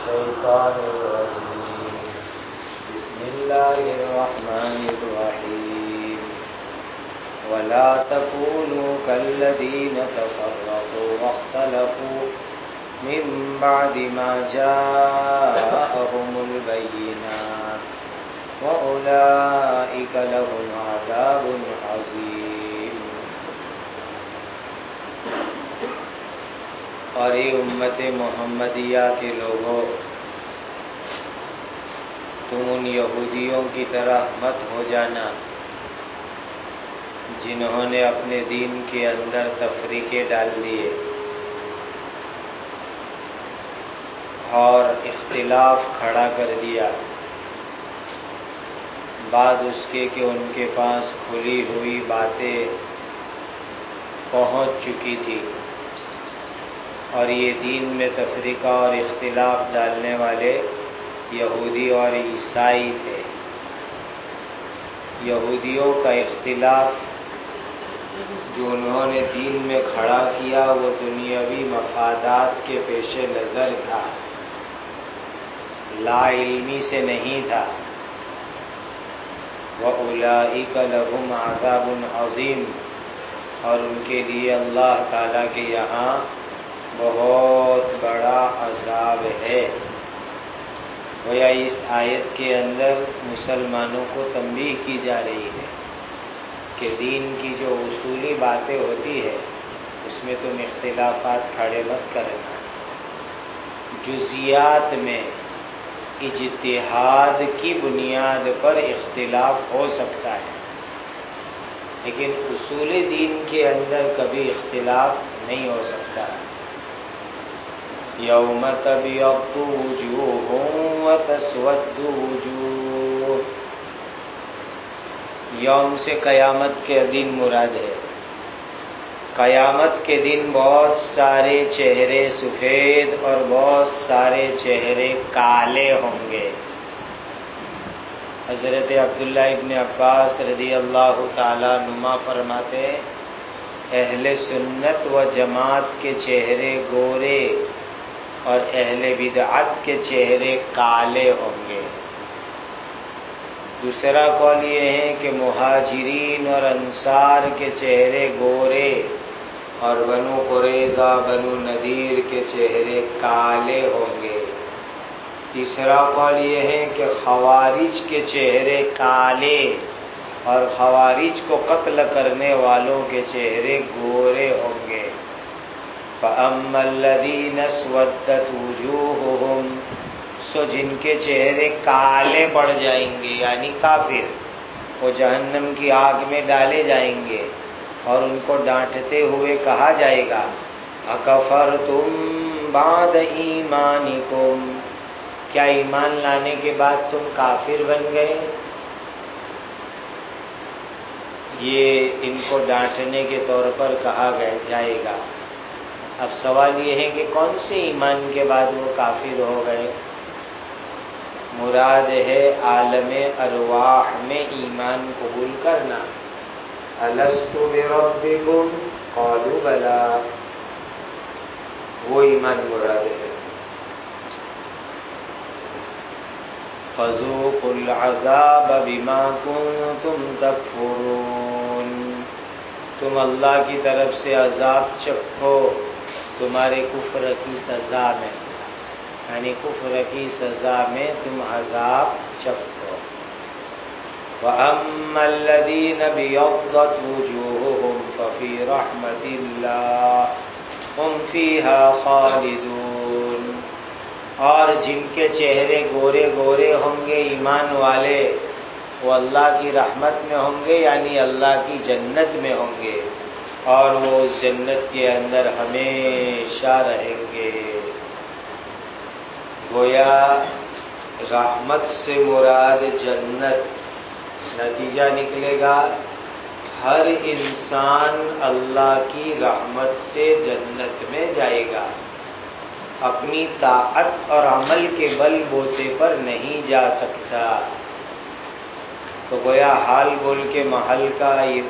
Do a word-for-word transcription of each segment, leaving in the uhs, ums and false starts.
الشيطان الرجيم بسم الله الرحمن الرحيم ولا تكونوا كالذين تفرقوا واختلفوا من بعد ما جاءهم البينات وأولئك لهم عذاب عظيم۔ اور اے امت محمدیہ کے لوگوں، تم ان یہودیوں کی طرح مت ہو جانا جنہوں نے اپنے دین کے اندر تفریقے ڈال دیے اور اختلاف کھڑا کر دیا، بعد اس کے کہ ان کے پاس کھلی ہوئی باتیں پہنچ چکی تھی، اور یہ دین میں تفریقہ اور اختلاف ڈالنے والے یہودی اور عیسائی تھے۔ یہودیوں کا اختلاف جو انہوں نے دین میں کھڑا کیا وہ دنیاوی مفادات کے پیش نظر تھا، لا علمی سے نہیں تھا۔ وَأُولَئِكَ لَهُمْ عَذَابٌ عَظِيمٌ، اور ان کے لیے اللہ تعالیٰ کے یہاں بہت بڑا عذاب ہے۔ گویا اس آیت کے اندر مسلمانوں کو تنبیہ کی جا رہی ہے کہ دین کی جو اصولی باتیں ہوتی ہے اس میں تم اختلافات کھڑے مت کرنا۔ جزیات میں اجتہاد کی بنیاد پر اختلاف ہو سکتا ہے، لیکن اصول دین کے اندر کبھی اختلاف نہیں ہو سکتا۔ یوم تبیض وجوہ وتسود وجوہ، یوم سے قیامت کے دن مراد ہے۔ قیامت کے دن بہت سارے چہرے سفید اور بہت سارے چہرے کالے ہوں گے۔ حضرت عبداللہ ابن عباس رضی اللہ تعالیٰ عنہما فرماتے ہیں، اہل سنت و جماعت کے چہرے گورے اور اہل بدعت کے چہرے کالے ہوں گے۔ دوسرا قول یہ ہے کہ مہاجرین اور انصار کے چہرے گورے اور بنو قریظہ بنو نذیر کے چہرے کالے ہوں گے۔ تیسرا قول یہ ہے کہ خوارج کے چہرے کالے اور خوارج کو قتل کرنے والوں کے چہرے گورے ہوں گے۔ فَأَمَّا الَّذِينَ اسْوَدَّتْ وُجُوهُهُمْ، سو جن کے چہرے کالے پڑ جائیں گے یعنی کافر، وہ جہنم کی آگ میں ڈالے جائیں گے اور ان کو ڈانٹتے ہوئے کہا جائے گا، اَكَفَرْتُمْ بَعْدَ ایمانکم، کیا ایمان لانے کے بعد تم کافر بن گئے؟ یہ ان کو ڈانٹنے کے طور پر کہا جائے گا۔ اب سوال یہ ہے کہ کون سے ایمان کے بعد وہ کافر ہو گئے؟ مراد ہے عالم ارواح میں ایمان قبول کرنا۔ الست بربکم قالوا بلی، وہ ایمان مراد ہے۔ فذوقوا العذاب بما کنتم تکفرون، تم اللہ کی طرف سے عذاب چکھو تمہارے کفر کی سزا میں، یعنی کفر کی سزا میں تم عذاب چکھو۔ وَأَمَّا الَّذِينَ ابْيَضَّتْ وُجُوهُهُمْ فَفِي رَحْمَةِ اللَّهِ هُمْ فِيهَا خَالِدُونَ، اور جن کے چہرے گورے گورے ہوں گے ایمان والے، وہ اللہ کی رحمت میں ہوں گے یعنی اللہ کی جنت میں ہوں گے، اور وہ اس جنت کے اندر ہمیشہ رہیں گے۔ گویا رحمت سے مراد جنت، نتیجہ نکلے گا ہر انسان اللہ کی رحمت سے جنت میں جائے گا، اپنی طاعت اور عمل کے بل بوتے پر نہیں جا سکتا۔ تو گویا حال بول کے محل کا یہ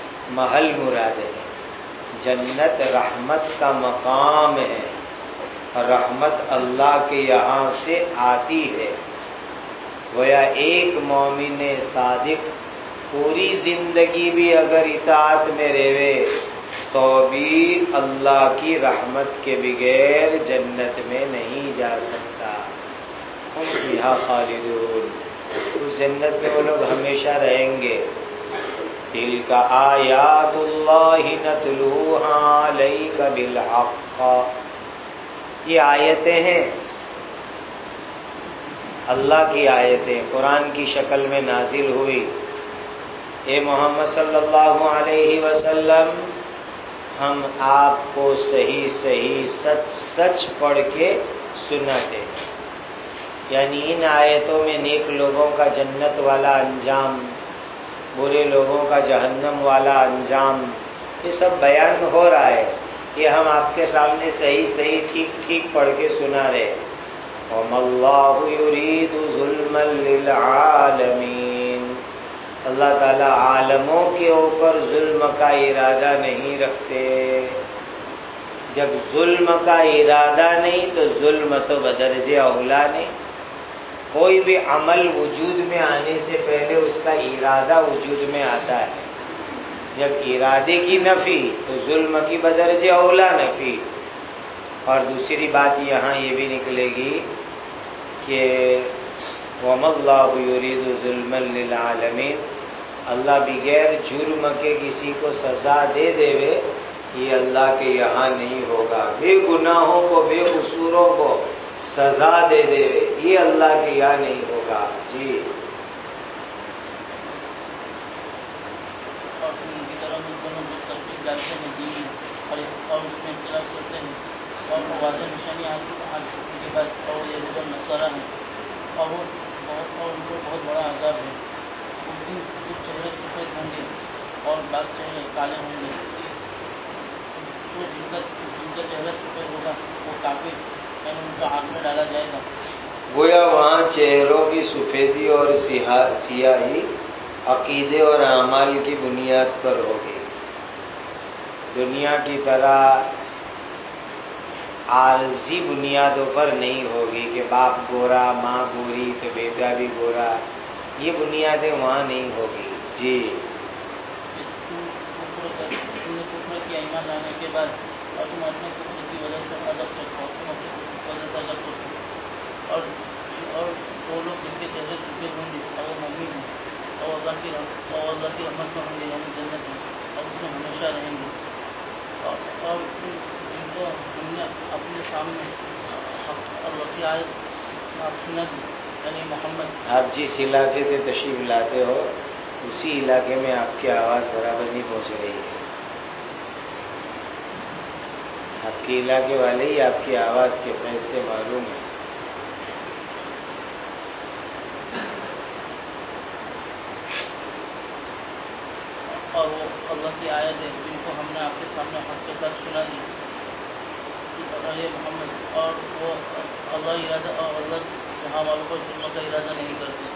محل مراد ہے، جنت رحمت کا مقام ہے، رحمت اللہ کے یہاں سے آتی ہے۔ گویا ایک مومن صادق پوری زندگی بھی اگر اطاعت میں رہے تو بھی اللہ کی رحمت کے بغیر جنت میں نہیں جا سکتا۔ ہم فیہا خالدون، اس جنت میں وہ لوگ ہمیشہ رہیں گے۔ تلک آیات اللہ نتلوها علیک بالحق، یہ آیتیں ہیں اللہ کی آیتیں، قرآن کی شکل میں نازل ہوئی۔ اے محمد صلی اللہ علیہ وسلم، ہم آپ کو صحیح صحیح سچ سچ پڑھ کے سناتے ہیں، یعنی ان آیتوں میں نیک لوگوں کا جنت والا انجام، برے لوگوں کا جہنم والا انجام، یہ سب بیان ہو رہا ہے۔ یہ ہم آپ کے سامنے صحیح صحیح ٹھیک ٹھیک پڑھ کے سنا رہے۔ وَمَا اللَّهُ يُرِيدُ ظُلْمًا لِّلْعَالَمِينَ، اللہ تعالیٰ عالموں کے اوپر ظلم کا ارادہ نہیں رکھتے۔ جب ظلم کا ارادہ نہیں تو ظلم تو بدرجہ اولا نہیں۔ کوئی بھی عمل وجود میں آنے سے پہلے اس کا ارادہ وجود میں آتا ہے۔ جب ارادے کی نفی تو ظلم کی بدرجہ اولا نفی۔ اور دوسری بات یہاں یہ بھی نکلے گی کہ وَمَا اللَّهُ يُرِيدُ ظُلْمًا لِّلْعَالَمِينَ، اللہ بغیر جرم کے کسی کو سزا دے دے وے، یہ اللہ کے یہاں نہیں ہوگا۔ بے گناہوں کو، بے قصوروں کو سزا دے دے وے، یہ اللہ کے یہاں نہیں ہوگا۔ جی اور اس میں اختلاف کرتے ہیں اور واضح نشانی کے بعد اور یہ نصارہ ہیں اور وہ بہت اور ان کو بہت بڑا عذاب ہے۔ اس دن کچھ چہرے سفید ہوں گے اور بعض چہرے کالے ہوں گے۔ تو جن کا جن کا چہرہ سفید ہوگا وہ کافر، یعنی ان کا آگ میں ڈالا جائے گا۔ گویا وہاں چہروں کی سفیدی اور سیاہی عقیدے اور اعمال کی بنیاد پر ہوگی، دنیا کی طرح عارضی بنیادوں پر نہیں ہوگی کہ باپ گورا، ماں گوری تو بیٹا بھی گورا، یہ بنیادیں وہاں نہیں ہوگی۔ جی کفر کی ایمان لانے کے بعد اور تم اپنے کفر کی وجہ سے ادب کرتے ہو، تم اپنے کفر کی وجہ سے ادب کرتے ہو، اور اور وہ لوگ جن کے چہرے سفید ہوں گے اور وہ مومن ہیں اور اللہ کی اور اللہ کی رحمت میں ہوں گے، یعنی جنت میں، اور اس میں ہمیشہ رہیں گے۔ اور جن کو دنیا اپنے سامنے اللہ کی آیت آپ سنا دی، یعنی محمد، آپ جس علاقے سے تشریف لاتے ہو اسی علاقے میں آپ کی آواز برابر نہیں پہنچ رہی ہے۔ آپ کے علاقے والے ہی آپ کی آواز کے فیض سے معلوم ہے۔ اور وہ اللہ کی آیت ہے جن کو ہم نے آپ کے سامنے حق کے ساتھ سنا دی، یہ محمد، اور وہ اللہ ارادہ اور اللہ جہاں والوں کو ظلم کا ارادہ نہیں کرتے۔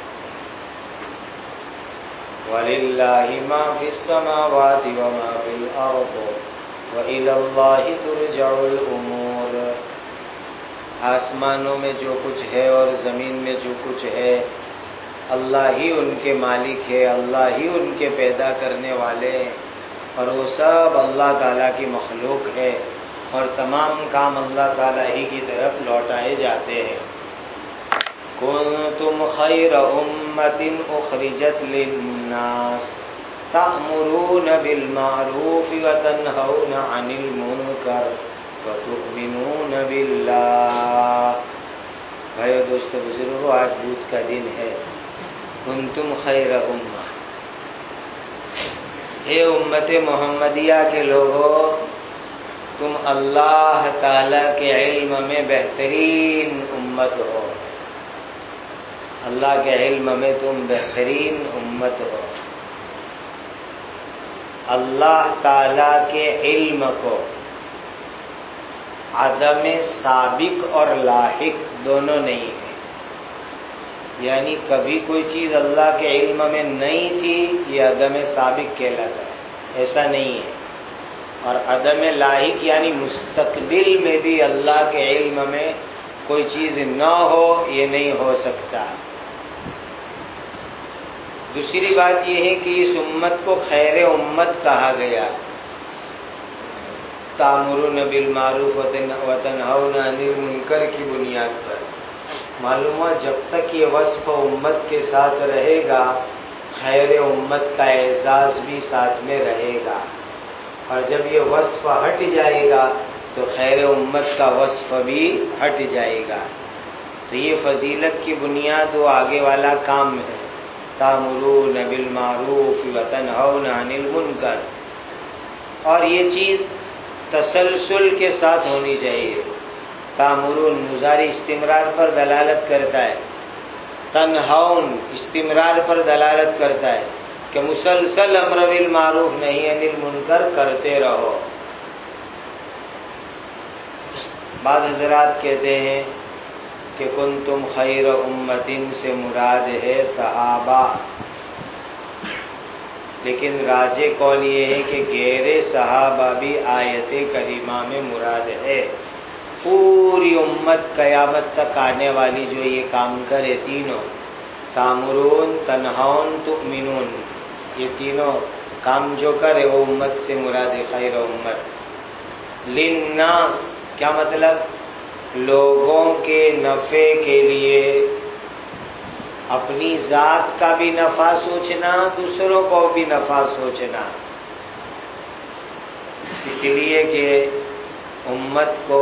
وَلِلَّهِ مَا فِي السَّمَاوَاتِ وَمَا فِي الْأَرْضِ وَإِلَى اللَّهِ تُرْجَعُ الْأُمُورُ، آسمانوں میں جو کچھ ہے اور زمین میں جو کچھ ہے اللہ ہی ان کے مالک ہے، اللہ ہی ان کے پیدا کرنے والے ہیں، اور وہ سب اللہ تعالیٰ کی مخلوق ہے، اور تمام کام اللہ تعالیٰ ہی کی طرف لوٹائے جاتے ہیں۔ کنتم خیر امت اخرجت للناس تأمرون بالمعروف وتنہون عن المنکر وتؤمنون باللہ۔ بھائیو دوستو بزرگو، آج بدھ کا دن ہے۔ کنتم خیر امہ، اے امت محمدیہ کے لوگوں، تم اللہ تعالیٰ کے علم میں بہترین امت ہو، اللہ کے علم میں تم بہترین امت ہو۔ اللہ تعالیٰ کے علم کو عدم سابق اور لاحق دونوں نہیں ہے، یعنی کبھی کوئی چیز اللہ کے علم میں نہیں تھی یہ عدم سابق کہلاتا ہے، ایسا نہیں ہے۔ اور عدم لاحق یعنی مستقبل میں بھی اللہ کے علم میں کوئی چیز نہ ہو، یہ نہیں ہو سکتا۔ دوسری بات یہ ہے کہ اس امت کو خیر امت کہا گیا، تأمرون بالمعروف وتنہون عن المنکر کی بنیاد پر۔ معلوم ہوا جب تک یہ وصف امت کے ساتھ رہے گا، خیر امت کا اعزاز بھی ساتھ میں رہے گا، اور جب یہ وصف ہٹ جائے گا تو خیر امت کا وصف بھی ہٹ جائے گا۔ تو یہ فضیلت کی بنیاد وہ آگے والا کام ہے، تأمرون بالمعروف وتنہون عن المنکر، اور یہ چیز تسلسل کے ساتھ ہونی چاہیے۔ تأمرون مضارع استمرار پر دلالت کرتا ہے، تنہون استمرار پر دلالت کرتا ہے کہ مسلسل امر بالمعروف نہی عن المنکر کرتے رہو۔ بعض حضرات کہتے ہیں کہ کنتم خیر امت سے مراد ہے صحابہ، لیکن راجح قول یہ ہے کہ غیر صحابہ بھی آیت کریمہ میں مراد ہے۔ پوری امت قیامت تک آنے والی جو یہ کام کرے، تینوں تامرون، تنہون، تؤمنون، یہ تینوں کام جو کرے وہ امت سے مراد ہے خیر امت۔ للناس کیا مطلب؟ لوگوں کے نفع کے لیے، اپنی ذات کا بھی نفع سوچنا، دوسروں کو بھی نفع سوچنا، اس لیے کہ امت کو،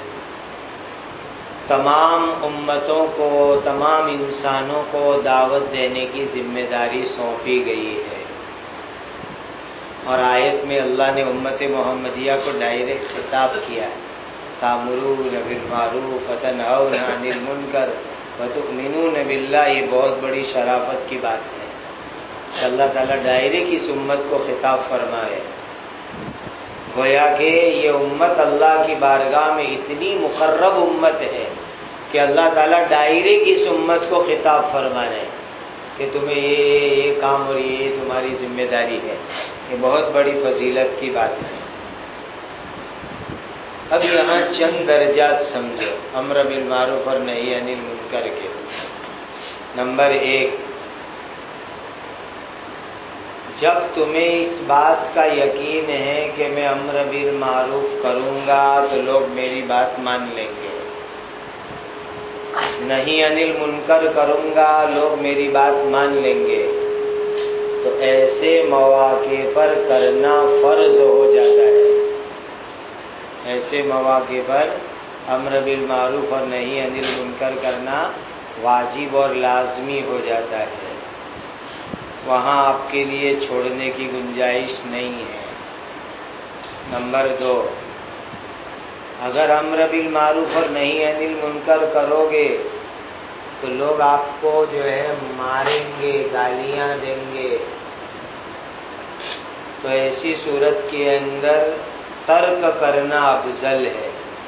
تمام امتوں کو، تمام انسانوں کو دعوت دینے کی ذمہ داری سونپی گئی ہے۔ اور آیت میں اللہ نے امت محمدیہ کو ڈائریکٹ خطاب کیا ہے، تأمرون بالمعروف وتنہون عن المنکر وتؤمنون باللہ۔ یہ بہت بڑی شرافت کی بات ہے کہ اللہ تعالیٰ ڈائریکٹ اس امت کو خطاب فرمائے، گویا کہ یہ امت اللہ کی بارگاہ میں اتنی مقرب امت ہے کہ اللہ تعالیٰ ڈائریکٹ اس امت کو خطاب فرما رہے ہیں کہ تمہیں یہ یہ کام اور یہ تمہاری ذمہ داری ہے۔ یہ بہت بڑی فضیلت کی بات ہے۔ اب یہاں چند درجات سمجھو امر بالمعروف اور نہی عن المنکر کے۔ نمبر ایک، جب تمہیں اس بات کا یقین ہے کہ میں امر بالمعروف کروں گا تو لوگ میری بات مان لیں گے، نہی عن المنکر کروں گا لوگ میری بات مان لیں گے، تو ایسے مواقع پر کرنا فرض ہو جاتا ہے۔ ایسے مواقع پر امر بالمعروف اور نہی عن المنکر کرنا واجب اور لازمی ہو جاتا ہے، وہاں آپ کے لیے چھوڑنے کی گنجائش نہیں ہے۔ نمبر دو، اگر امر بالمعروف اور نہی عن المنکر کرو گے تو لوگ آپ کو جو ہے ماریں گے، گالیاں دیں گے، تو ایسی صورت کے اندر ترک کرنا افضل ہے۔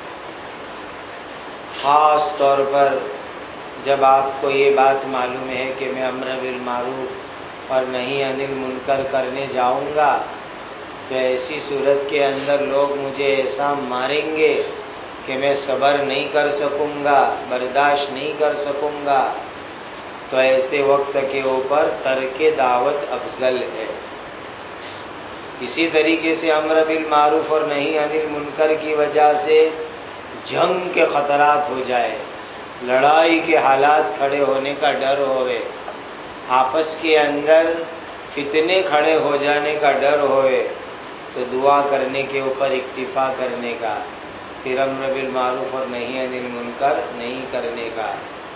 خاص طور پر جب آپ کو یہ بات معلوم ہے کہ میں امر بالمعروف اور نہی عن المنکر کرنے جاؤں گا تو ایسی صورت کے اندر لوگ مجھے ایسا ماریں گے کہ میں صبر نہیں کر سکوں گا، برداشت نہیں کر سکوں گا، تو ایسے وقت کے اوپر ترک دعوت افضل ہے۔ اسی طریقے سے امر بالمعروف اور نہی عن المنکر کی وجہ سے جنگ کے خطرات ہو جائے، لڑائی کے حالات کھڑے ہونے کا ڈر ہوئے، آپس کے اندر فتنے کھڑے ہو جانے کا ڈر ہوئے، تو دعا کرنے کے اوپر اکتفا کرنے کا، پھر امر بالمعروف اور نہی عن المنکر نہیں کرنے کا۔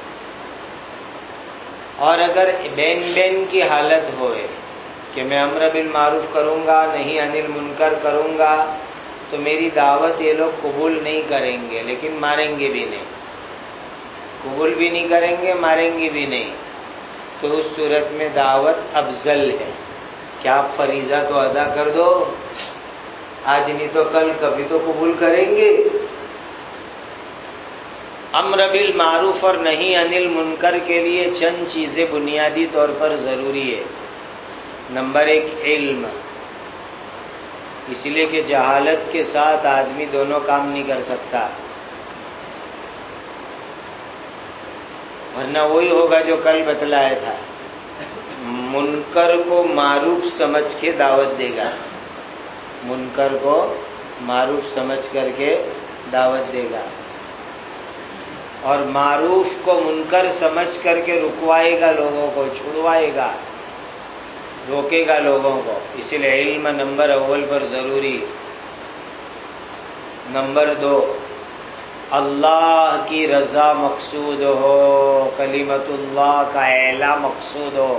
اور اگر بین بین کی حالت ہوئے کہ میں امر بالمعروف کروں گا، نہی عن المنکر کروں گا، تو میری دعوت یہ لوگ قبول نہیں کریں گے، لیکن ماریں گے بھی نہیں، قبول بھی نہیں کریں گے، ماریں گے بھی نہیں، تو اس صورت میں دعوت افضل ہے کہ آپ فریضہ تو ادا کر دو، آج نہیں تو کل کبھی تو قبول کریں گے۔ امر بالمعروف اور نہی عن المنکر کے لیے چند چیزیں بنیادی طور پر ضروری ہے۔ نمبر ایک، علم۔ اس لیے کہ جہالت کے ساتھ آدمی دونوں کام نہیں کر سکتا، ورنہ وہی ہوگا جو کل بتلایا تھا، منکر کو معروف سمجھ کے دعوت دے گا، منکر کو معروف سمجھ کر کے دعوت دے گا، اور معروف کو منکر سمجھ کر کے رکوائے گا، لوگوں کو چھڑوائے گا، روکے گا لوگوں کو۔ اسی لیے علم نمبر اول پر ضروری۔ نمبر دو، اللہ کی رضا مقصود ہو، کلمت اللہ کا اعلیٰ مقصود ہو،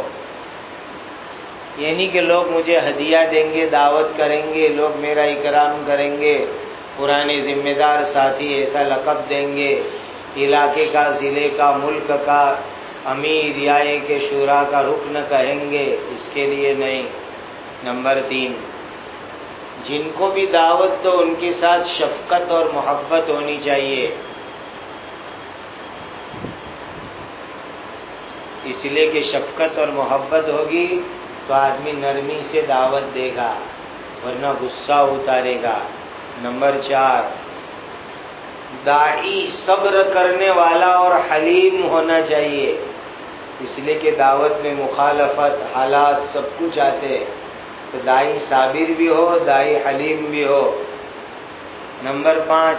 یعنی کہ لوگ مجھے ہدیہ دیں گے، دعوت کریں گے، لوگ میرا اکرام کریں گے، پرانے ذمہ دار ساتھی ایسا لقب دیں گے، علاقے کا، ضلع کا، ملک کا امیر، ریائی کے شورا کا رکن کہیں گے، اس کے لیے نہیں۔ نمبر تین، جن کو بھی دعوت دو ان کے ساتھ شفقت اور محبت ہونی چاہیے، اس لیے کہ شفقت اور محبت ہوگی تو آدمی نرمی سے دعوت دے گا، ورنہ غصہ اتارے گا۔ نمبر چار، داعی صبر کرنے والا اور حلیم ہونا چاہیے، اس لیے کہ دعوت میں مخالفت، حالات سب کچھ آتے، تو داعی صابر بھی ہو، داعی حلیم بھی ہو۔ نمبر پانچ،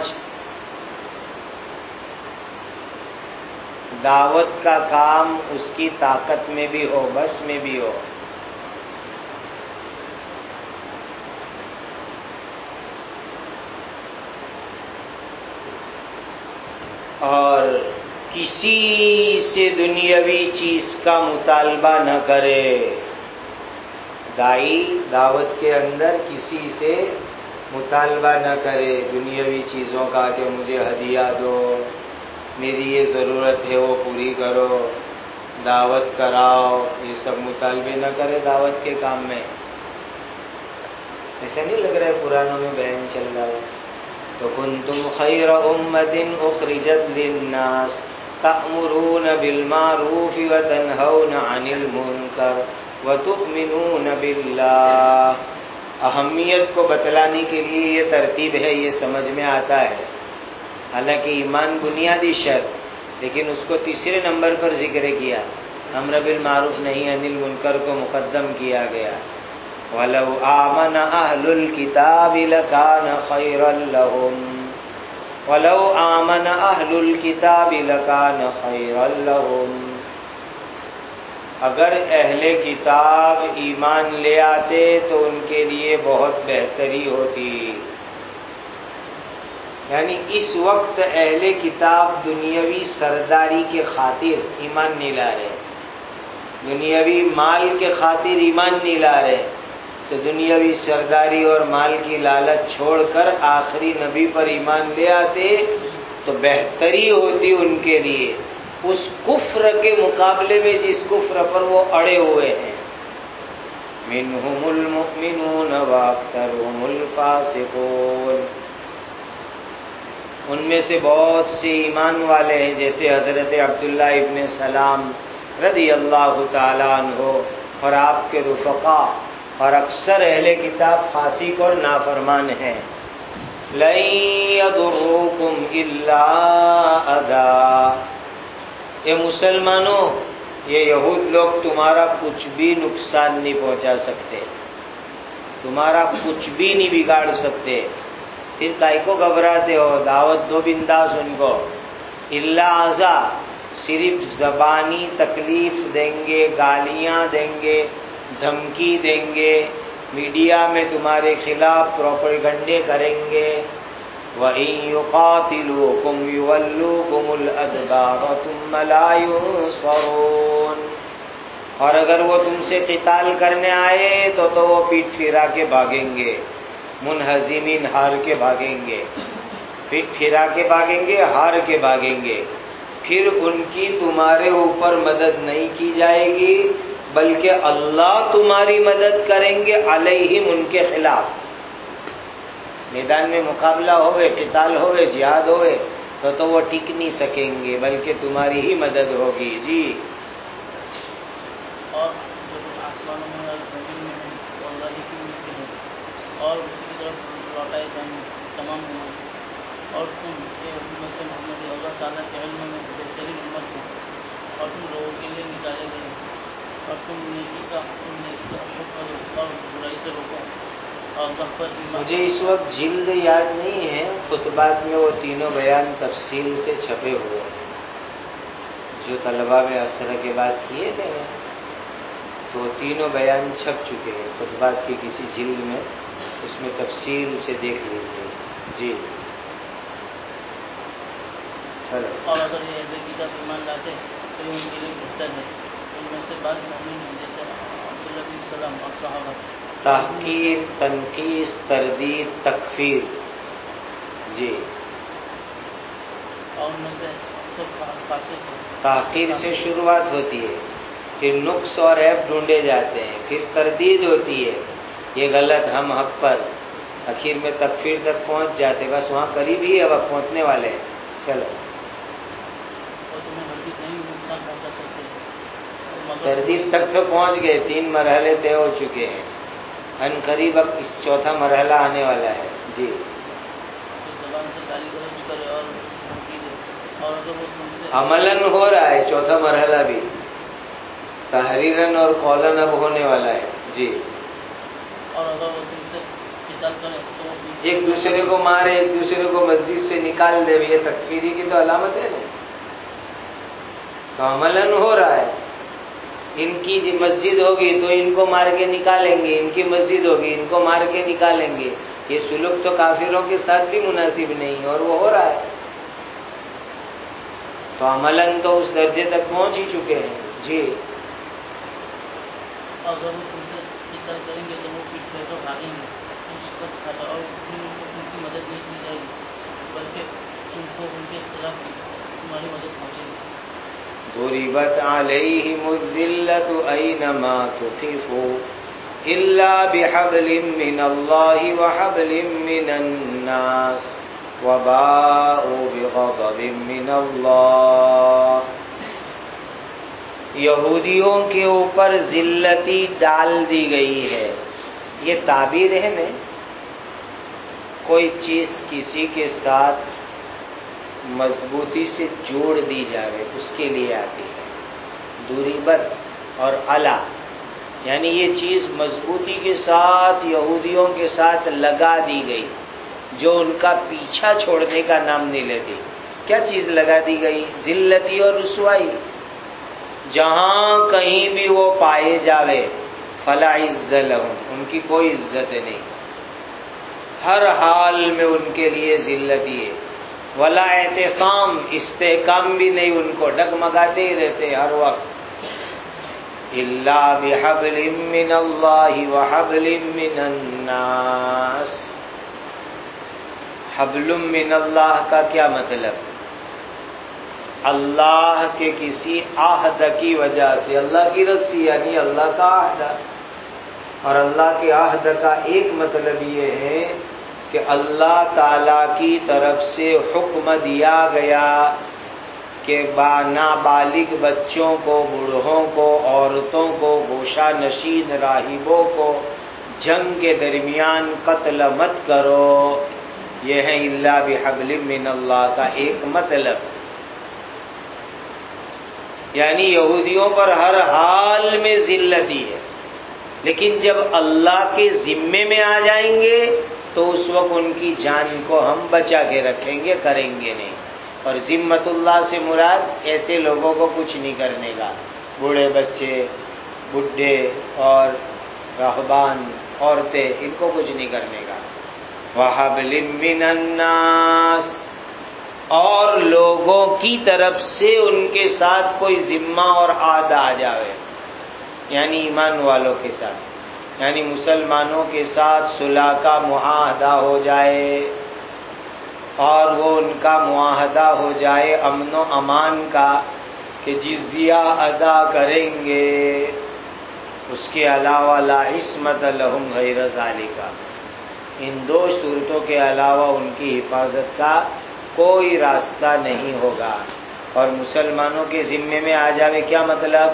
دعوت کا کام اس کی طاقت میں بھی ہو، بس میں بھی ہو۔ اور کسی سے دنیاوی چیز کا مطالبہ نہ کرے، داعی دعوت کے اندر کسی سے مطالبہ نہ کرے دنیاوی چیزوں کا، کہ مجھے ہدیہ دو، میری یہ ضرورت ہے وہ پوری کرو، دعوت کراؤ، یہ سب مطالبے نہ کرے دعوت کے کام میں۔ ایسا نہیں لگ رہا ہے پرانوں میں بیان چل رہا ہے؟ تو کنتم خیر امۃ اخرجت للناس تأمرون بالمعروف وتنہون عن المنکر وتؤمنون باللہ۔ اہمیت کو بتلانے کے لیے یہ ترتیب ہے، یہ سمجھ میں آتا ہے، حالانکہ ایمان بنیادی شرط، لیکن اس کو تیسرے نمبر پر ذکر کیا، امر بالمعروف نہی عن المنکر کو مقدم کیا گیا۔ وَلَوْ آمَنَ أَهْلُ الْكِتَابِ لَكَانَ خَيْرًا لَهُمْ وَلَوْ آمَنَ أَهْلُ الْكِتَابِ لَكَانَ خَيْرًا لَهُمْ۔ اگر اہل کتاب ایمان لے آتے تو ان کے لیے بہت بہتری ہوتی، یعنی اس وقت اہل کتاب دنیاوی سرداری کے خاطر ایمان نہیں لا رہے، دنیاوی مال کے خاطر ایمان نہیں لا رہے، تو دنیاوی سرداری اور مال کی لالچ چھوڑ کر آخری نبی پر ایمان لے آتے تو بہتری ہوتی ان کے لیے، اس کفر کے مقابلے میں جس کفر پر وہ اڑے ہوئے ہیں۔ منہم المؤمنون واکثرهم الفاسقون، ان میں سے بہت سے ایمان والے ہیں، جیسے حضرت عبداللہ ابن سلام رضی اللہ تعالیٰ عنہ اور آپ کے رفقا، اور اکثر اہل کتاب فاسق اور نافرمان ہیں۔ لن یضروکم الا اذی، اے مسلمانوں، یہ یہود لوگ تمہارا کچھ بھی نقصان نہیں پہنچا سکتے، تمہارا کچھ بھی نہیں بگاڑ سکتے، پھر کائی کو گھبراتے ہو؟ دعوت دو بنداس ان کو۔ الا اذی، صرف زبانی تکلیف دیں گے، گالیاں دیں گے، دھمکی دیں گے، میڈیا میں تمہارے خلاف پروپیگنڈے کریں گے۔ وَإِن يُقَاتِلُوكُمْ يُوَلُّوكُمُ الْأَدْبَارَ ثُمَّ لَا يُنصَرُونَ، اور اگر وہ تم سے قتال کرنے آئے تو تو وہ پیٹ پھرا کے بھاگیں گے، منہزمین، ہار کے بھاگیں گے، پیٹ پھرا کے بھاگیں گے، ہار کے بھاگیں گے، پھر ان کی تمہارے اوپر مدد نہیں کی جائے گی، بلکہ اللہ تمہاری مدد کریں گے علیہم، ان کے خلاف۔ میدان میں مقابلہ ہوئے، قتال ہوئے، جہاد ہوئے تو تو وہ ٹک نہیں سکیں گے، بلکہ تمہاری ہی مدد ہوگی۔ جی، اور جو آسمانوں میں اور زمین میں ہیں وہ اللہ ہی کی ملک ہیں، اور اسی کی طرف لوٹائے جائیں گے تمام امت. اور تم اے امت محمدی اللہ تعالیٰ کے علم میں بہترین امت ہو اور تم لوگوں کے لیے نکالے گئے اور تم نیکی کا تم نیکی کا حکم کرو اور برائی سے روکو اور اللہ پر ایمان. مجھے اس وقت جلد یاد نہیں ہے، خطبات میں وہ تینوں بیان تفصیل سے چھپے ہوئے ہیں جو طلبہ میں عصر کے بعد کیے تھے نا، تو تینوں بیان چھپ چکے ہیں خطبات کی کسی جلد میں، اس میں تفصیل سے دیکھ لیجیے. جی اور اگر یہ اہل کتاب ایمان لاتے تو یہ ان کے لیے بہتر ہے. ان میں سے بعض مومن ہیں جیسے عبداللہ بن سلام اور صحابہ. تحقیر، تنقیص، تردید، تکفیر. جی اور ان میں سے سب فاسق ہیں. تحقیر سے شروعات ہوتی ہے، پھر نقص اور عیب ڈھونڈے جاتے ہیں، پھر تردید ہوتی ہے، یہ غلط ہم حق پر، آخر میں تکفیر تک پہنچ جاتے. بس وہاں قریب ہی ہے، اب پہنچنے والے ہیں. چلو تردید تک تو پہنچ گئے، تین مرحلے طے ہو چکے ہیں، ان قریب اب اس چوتھا مرحلہ آنے والا ہے. جی عملاً ہو رہا ہے چوتھا مرحلہ بھی، تحریراً اور قولاً اب ہونے والا ہے. جی اور اگر وہ تم سے قتال کرے تو ایک دوسرے کو مارے، ایک دوسرے کو مسجد سے نکال دے، یہ تکفیری کی تو علامت ہے نا. تو عملاً ہو رہا ہے. ان کی مسجد ہوگی تو ان کو مار کے نکالیں گے، ان کی مسجد ہوگی ان کو مار کے نکالیں گے. یہ سلوک تو کافروں کے ساتھ بھی مناسب نہیں، اور وہ ہو رہا ہے. تو عملاً تو اس درجے تک پہنچ ہی چکے ہیں. جی اگر وہ تم سے قتال کریں گے تو وہ پیٹ پھیر کر بھاگیں گے، تم شکست کھاتا اور ان کی مدد نہیں کی جائے گی، بلکہ تم کو ان کے خلاف تمہاری مدد پہنچے گی. ضربت علیہم الذلۃ اینما ثقفوا الا بحبل من اللہ وحبل من الناس وباءوا بغضب من اللہ. یہودیوں کے اوپر ذلتی ڈال دی گئی ہے. یہ تعبیر ہے نا، کوئی چیز کسی کے ساتھ مضبوطی سے جوڑ دی جائے اس کے لیے آتی ہے. ضربت اور علا یعنی یہ چیز مضبوطی کے ساتھ یہودیوں کے ساتھ لگا دی گئی، جو ان کا پیچھا چھوڑنے کا نام نہیں لیتی. کیا چیز لگا دی گئی؟ ذلتی اور رسوائی. جہاں کہیں بھی وہ پائے جاوے فلا عز لہم، ان کی کوئی عزت نہیں، ہر حال میں ان کے لیے ذلتی ہے. ولا اعتصام، استحکام بھی نہیں، ان کو ڈگمگاتے ہی رہتے ہر وقت. الا بحبل من اللہ وحبل من الناس. حبل من اللہ کا کیا مطلب؟ اللہ کے کسی عہد کی وجہ سے، اللہ کی رسی یعنی اللہ کا عہد. اور اللہ کے عہد کا ایک مطلب یہ ہے کہ اللہ تعالیٰ کی طرف سے حکم دیا گیا کہ نابالغ بچوں کو، بوڑھوں کو، عورتوں کو، گوشہ نشین راہبوں کو جنگ کے درمیان قتل مت کرو. یہ ہے الا بحبل من اللہ کا ایک مطلب. یعنی یہودیوں پر ہر حال میں ذلتی ہے، لیکن جب اللہ کے ذمے میں آ جائیں گے تو اس وقت ان کی جان کو ہم بچا کے رکھیں گے، کریں گے نہیں. اور ذمت اللہ سے مراد ایسے لوگوں کو کچھ نہیں کرنے کا، بوڑھے بچے، بڈھے اور راہبان، عورتیں، ان کو کچھ نہیں کرنے کا. وَحَبْلٍ مِّنَ النَّاسِ، اور لوگوں کی طرف سے ان کے ساتھ کوئی ذمہ اور عہد آ جاوے، یعنی ایمان والوں کے ساتھ، یعنی مسلمانوں کے ساتھ صلح کا معاہدہ ہو جائے، اور وہ ان کا معاہدہ ہو جائے امن و امان کا کہ جزیہ ادا کریں گے. اس کے علاوہ لا عصمت لہم غیر ذالک، ان دو صورتوں کے علاوہ ان کی حفاظت کا کوئی راستہ نہیں ہوگا. اور مسلمانوں کے ذمے میں آ جاوے کیا مطلب؟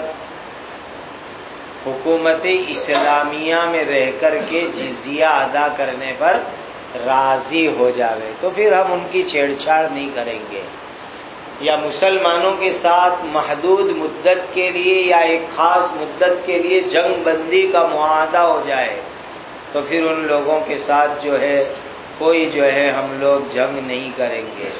حکومت اسلامیہ میں رہ کر کے جزیہ ادا کرنے پر راضی ہو جاوے تو پھر ہم ان کی چھیڑ چھاڑ نہیں کریں گے، یا مسلمانوں کے ساتھ محدود مدت کے لیے یا ایک خاص مدت کے لیے جنگ بندی کا معاہدہ ہو جائے تو پھر ان لوگوں کے ساتھ جو ہے کوئی جو ہے ہم لوگ جنگ نہیں کریں گے۔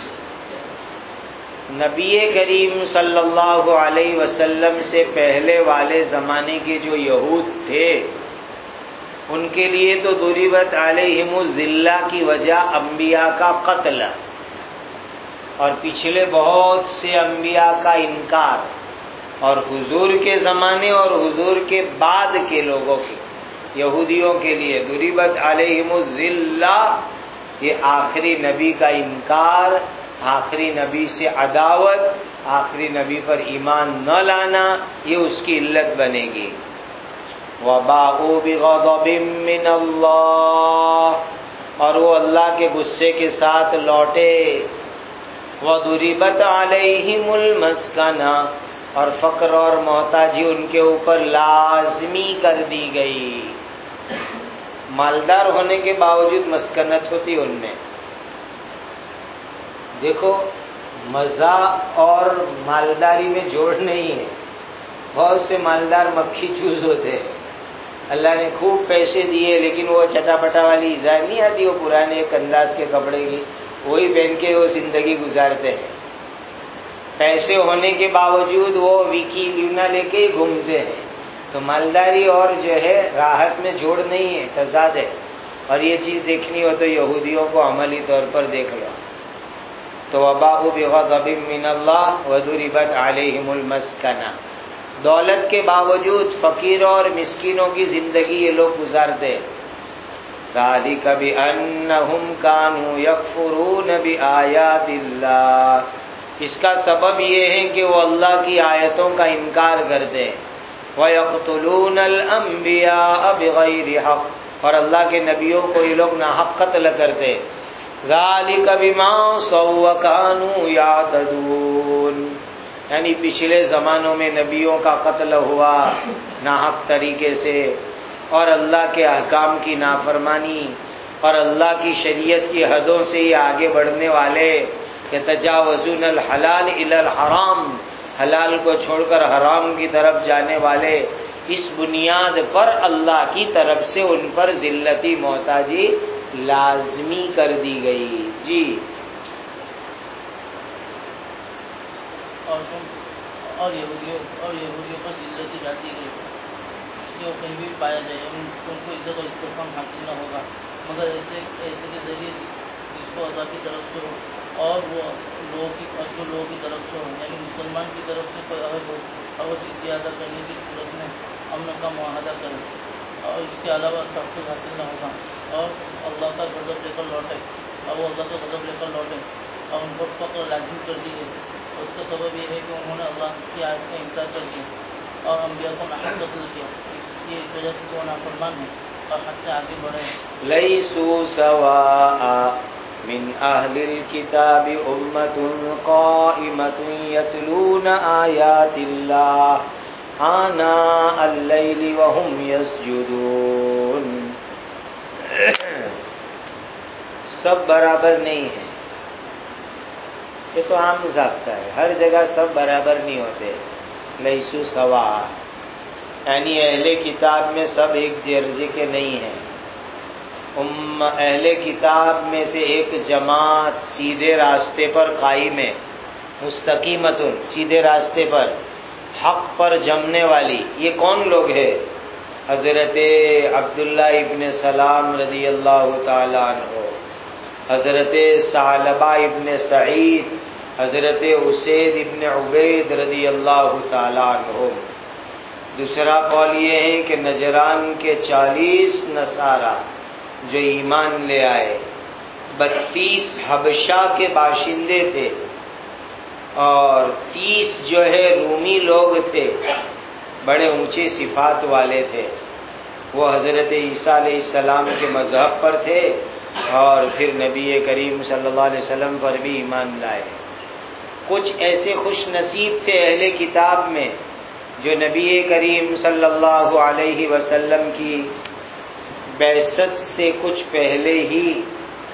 نبی کریم صلی اللہ علیہ وسلم سے پہلے والے زمانے کے جو یہود تھے ان کے لیے تو ضربت علیہم الذلہ کی وجہ انبیاء کا قتل اور پچھلے بہت سے انبیاء کا انکار، اور حضور کے زمانے اور حضور کے بعد کے لوگوں کے یہودیوں کے لیے ضربت علیہم الذلہ، یہ آخری نبی کا انکار، آخری نبی سے عداوت، آخری نبی پر ایمان نہ لانا، یہ اس کی علت بنے گی۔ وَبَاءُوا بِغَضَبٍ مِّنَ اللَّهِ، اور وہ اللہ کے غصے کے ساتھ لوٹے۔ وَضُرِبَتْ عَلَيْهِمُ الْمَسْكَنَةُ، اور فقر اور محتاجی ان کے اوپر لازمی کر دی گئی۔ مالدار ہونے کے باوجود مسکنت ہوتی ان میں۔ دیکھو مزہ اور مالداری میں جوڑ نہیں ہے، بہت سے مالدار مکھی چوز ہوتے ہیں، اللہ نے خوب پیسے دیے لیکن وہ چٹا پٹا والی ظاہر نہیں آتی، وہ پرانے ایک انداز کے کپڑے کی وہی پہن کے وہ زندگی گزارتے ہیں، پیسے ہونے کے باوجود وہ ویکی لیونا لے کے ہی گھومتے ہیں۔ تو مالداری اور جو ہے راحت میں جوڑ نہیں ہے، تضاد ہے، اور یہ چیز دیکھنی ہو تو یہودیوں کو عملی طور پر دیکھ لو۔ تو وَبَاءُوا بِغَضَبٍ مِّنَ اللَّهِ وَضُرِبَتْ عَلَيْهِمُ الْمَسْكَنَةُ، دولت کے باوجود فقیروں اور مسکینوں کی زندگی یہ لوگ گزارتے۔ ذَلِكَ بِأَنَّهُمْ كَانُوا يَكْفُرُونَ بِآيَاتِ اللَّهِ، اس کا سبب یہ ہے کہ وہ اللہ کی آیتوں کا انکار کرتے۔ وَيَقْتُلُونَ الْأَنبِيَاءَ بِغَيْرِ حَقٍّ، اور اللہ کے نبیوں کو یہ لوگ ناحق قتل کرتے۔ ذَلِكَ بِمَا عَصَوْا وَكَانُوا يَعْتَدُونَ، یعنی پچھلے زمانوں میں نبیوں کا قتل ہوا ناحق طریقے سے، اور اللہ کے احکام کی نافرمانی اور اللہ کی شریعت کی حدوں سے یہ آگے بڑھنے والے، یتجاوزون الحلال الی الحرام، حلال کو چھوڑ کر حرام کی طرف جانے والے، اس بنیاد پر اللہ کی طرف سے ان پر ذلتی محتاجی لازمی کر دی گئی۔ جی اور اور یہودیوں اور یہودیوں پر ذلت ڈالتی گئی کہ وہ کہیں بھی پایا جائے، ان ان کو عزت و استحکام حاصل نہ ہوگا مگر ایسے ایسے کے ذریعے جس جس کو اللہ کی طرف سے ہو اور وہ لوگوں کی جو لوگوں کی طرف سے ہو، یعنی مسلمان کی طرف سے کوئی عہد ہو اور وہ چیز ادا کرنے کی صورت میں امن کا معاہدہ کرے اور اس کے علاوہ تحفظ حاصل نہ ہوگا، اور اللہ کا غضب لے کر لوٹے اور وہ اللہ کا غضب لے کر لوٹے اور ان کو فقر لازم کر دی گئی، اس کا سبب یہ ہے کہ انہوں نے اللہ کی آیت کا انکار کر دیا اور انبیاء کو ناحق قتل کیا، یہ اس وجہ سے وہ نافرمان ہیں اور حد سے آگے بڑھے ہیں۔ لیسوا سواء من اہل الکتاب امۃ قائمۃ یتلون آیات اللہ آناء اللیل وهم یسجدون، سب برابر نہیں ہیں، یہ تو عام ضابطہ ہے، ہر جگہ سب برابر نہیں ہوتے۔ لیسوا سواء یعنی اہل کتاب میں سب ایک درجے کے نہیں ہیں، ام اہل کتاب میں سے ایک جماعت سیدھے راستے پر قائم ہے، مستقیمت سیدھے راستے پر حق پر جمنے والی، یہ کون لوگ ہیں؟ حضرت عبداللہ ابن سلام رضی اللہ تعالی عنہ، حضرت ثعلبہ ابن سعید، حضرت اسید ابن عبید رضی اللہ تعالی عنہ۔ دوسرا قول یہ ہے کہ نجران کے چالیس نصارہ جو ایمان لے آئے، بتیس حبشہ کے باشندے تھے اور تیس جو ہے رومی لوگ تھے، بڑے اونچے صفات والے تھے، وہ حضرت عیسیٰ علیہ السلام کے مذہب پر تھے اور پھر نبی کریم صلی اللہ علیہ وسلم پر بھی ایمان لائے۔ کچھ ایسے خوش نصیب تھے اہل کتاب میں جو نبی کریم صلی اللہ علیہ وسلم کی بعثت سے کچھ پہلے ہی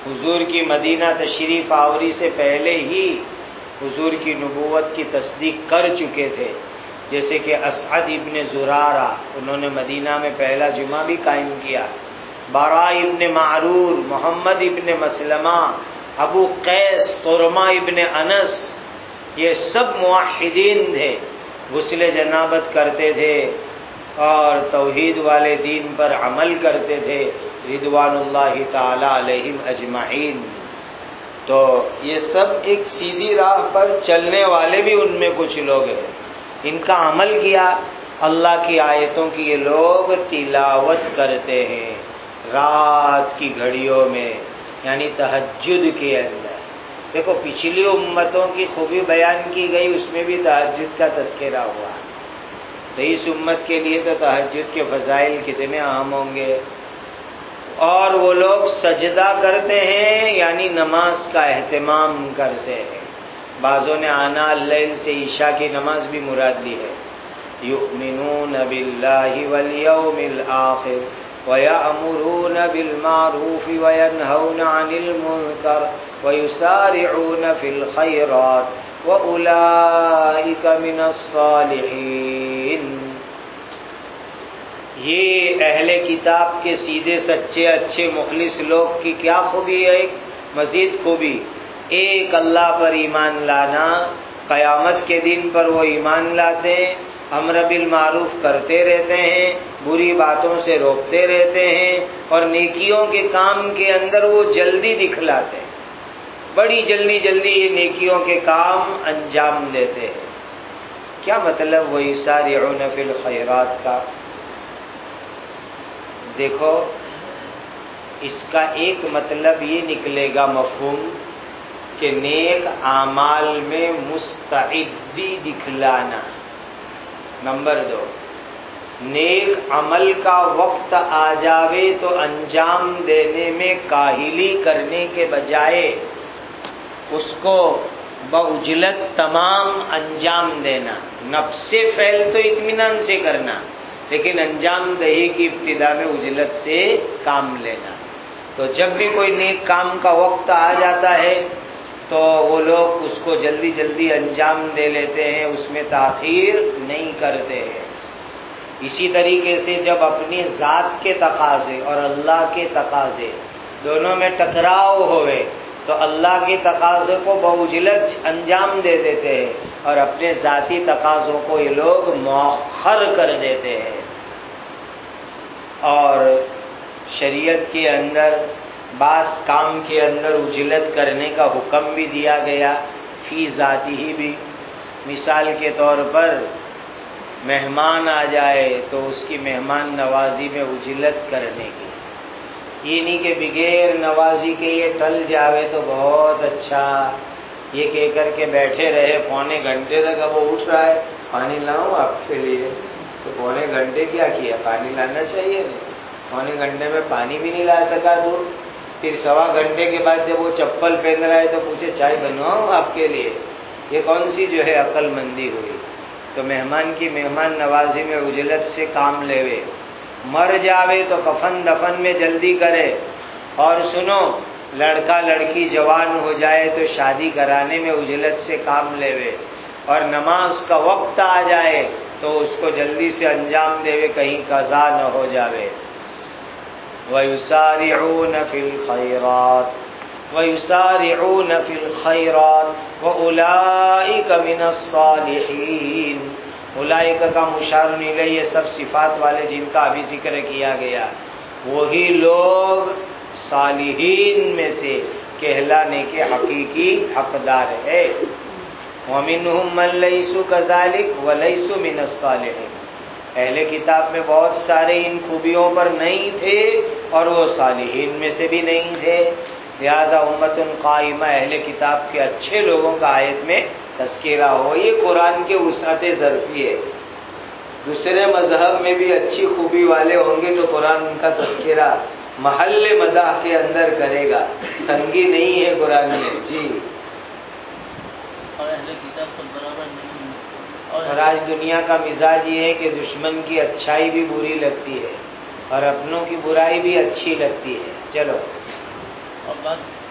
حضور کی مدینہ تشریف آوری سے پہلے ہی حضور کی نبوت کی تصدیق کر چکے تھے، جیسے کہ اسعد ابن زرارہ، انہوں نے مدینہ میں پہلا جمعہ بھی قائم کیا، براء ابن معرور، محمد ابن مسلمہ، ابو قیس، سرما ابن انس، یہ سب موحدین تھے، غسل جنابت کرتے تھے اور توحید والے دین پر عمل کرتے تھے، رضوان اللہ تعالی علیہم اجمعین۔ تو یہ سب ایک سیدھی راہ پر چلنے والے بھی ان میں کچھ لوگ ہیں، ان کا عمل کیا، اللہ کی آیتوں کی یہ لوگ تلاوت کرتے ہیں رات کی گھڑیوں میں، یعنی تہجد کے اندر۔ دیکھو پچھلی امتوں کی خوبی بیان کی گئی، اس میں بھی تہجد کا تذکرہ ہوا، تو اس امت کے لیے تو تہجد کے فضائل کتنے اہم ہوں گے۔ اور وہ لوگ سجدہ کرتے ہیں، یعنی نماز کا اہتمام کرتے ہیں۔ بعضوں نے آناء اللیل سے عشاء کی نماز بھی مراد لی ہے۔ یؤمنون باللہ والیوم الآخر وَيَأْمُرُونَ بِالْمَعْرُوفِ وَيَنْهَوْنَ عَنِ الْمُنْكَرِ وَيُسَارِعُونَ فِي الْخَيْرَاتِ وَأُولَئِكَ مِنَ الصَّالِحِينَ۔ یہ اہل کتاب کے سیدھے سچے اچھے مخلص لوگ کی کیا خوبی ہے؟ مزید خوبی، ایک اللہ پر ایمان لانا، قیامت کے دن پر وہ ایمان لاتے ہیں، امر بالمعروف کرتے رہتے ہیں، بری باتوں سے روکتے رہتے ہیں، اور نیکیوں کے کام کے اندر وہ جلدی دکھلاتے ہیں، بڑی جلدی جلدی یہ نیکیوں کے کام انجام دیتے ہیں۔ کیا مطلب وہ یسارعون فی الخیرات کا؟ دیکھو اس کا ایک مطلب یہ نکلے گا مفہوم کہ نیک اعمال میں مستعدی دکھلانا۔ نمبر دو، نیک عمل کا وقت آ جاوے تو انجام دینے میں کاہلی کرنے کے بجائے اس کو بعجلت تمام انجام دینا۔ نفس فعل تو اطمینان سے کرنا، لیکن انجام دہی کی ابتدا میں عجلت سے کام لینا۔ تو جب بھی کوئی نیک کام کا وقت آ جاتا ہے تو وہ لوگ اس کو جلدی جلدی انجام دے لیتے ہیں، اس میں تاخیر نہیں کرتے ہیں۔ اسی طریقے سے جب اپنی ذات کے تقاضے اور اللہ کے تقاضے دونوں میں ٹکراؤ ہوئے تو اللہ کے تقاضے کو بعجلت انجام دے دیتے ہیں اور اپنے ذاتی تقاضوں کو یہ لوگ مؤخر کر دیتے ہیں۔ اور شریعت کے اندر بعض کام کے اندر عجلت کرنے کا حکم بھی دیا گیا، فی ذاتی ہی بھی۔ مثال کے طور پر مہمان آ جائے تو اس کی مہمان نوازی میں عجلت کرنے کی، یہ نہیں کہ بغیر نوازی کے یہ ٹل جاوے تو بہت اچھا، یہ کہہ کر کے بیٹھے رہے پونے گھنٹے تک، اب وہ اٹھ رہا ہے پانی لاؤں آپ کے لیے، تو پونے گھنٹے کیا کیا، پانی لانا چاہیے نہیں، پونے گھنٹے میں پانی بھی نہیں لا سکا تو پھر سوا گھنٹے کے بعد جب وہ چپل پہن رہا ہے تو پوچھے چائے بنواؤں آپ کے لیے، یہ کون سی جو ہے عقل مندی ہوئی؟ تو مہمان کی مہمان نوازی میں عجلت سے کام لیوے، مر جاوے تو کفن دفن میں جلدی کرے، اور سنو لڑکا لڑکی جوان ہو جائے تو شادی کرانے میں عجلت سے کام لیوے، اور نماز کا وقت آ جائے تو اس کو جلدی سے انجام دیوے، کہیں قضا نہ ہو جاوے۔ وَيُسَارِعُونَ فِي الْخَيْرَاتِ وَيُسَارِعُونَ فِي الْخَيْرَاتِ وَأُولَئِكَ مِنَ الصَّالِحِينَ۔ اولئک کا مشار الیہ، یہ سب صفات والے جن کا ابھی ذکر کیا گیا، وہی لوگ صالحین میں سے کہلانے کے حقیقی حقدار ہے۔ وَمِنْهُمْ مَنْ لَيْسُ كَذَلِكَ وَلَيْسُ مِنَ الصَّالِحِينَ۔ اہل کتاب میں بہت سارے ان خوبیوں پر نہیں تھے اور وہ صالحین میں سے بھی نہیں تھے، لہذا امت قائمہ اہل کتاب کے اچھے لوگوں کا آیت میں تذکرہ ہو۔ یہ قرآن کے وسعت ظرفی ہے، دوسرے مذہب میں بھی اچھی خوبی والے ہوں گے تو قرآن ان کا تذکرہ محل مداح کے اندر کرے گا، تنگی نہیں ہے قرآن میں۔ جی، اور اہل کتاب سب برابر نہیں ہیں، اور آج دنیا کا مزاج یہ ہے کہ دشمن کی اچھائی بھی بری لگتی ہے اور اپنوں کی برائی بھی اچھی لگتی ہے۔ چلو، اور بات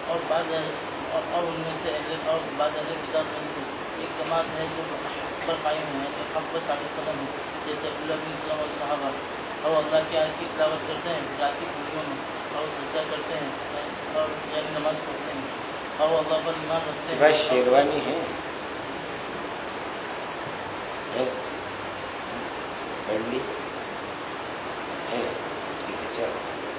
اور بعض اور, اور ان میں سے اہل اور بعض اہل کتاب میں سے ایک جماعت ہے جو حق پر قائم ہے، جو حق پر ثابت قدم ہے، جیسے عبداللہ بن سلام اور صحابہ، اور اللہ کی آیت کی تلاوت کرتے ہیں رات کی گھڑیوں میں، اور سجدہ کرتے ہیں اور یعنی نماز پڑھتے ہیں، اور اللہ پر ایمان رکھتے ہیں. بس شیروانی ہے پڑھ لی ہے، ٹھیک ہے چلو.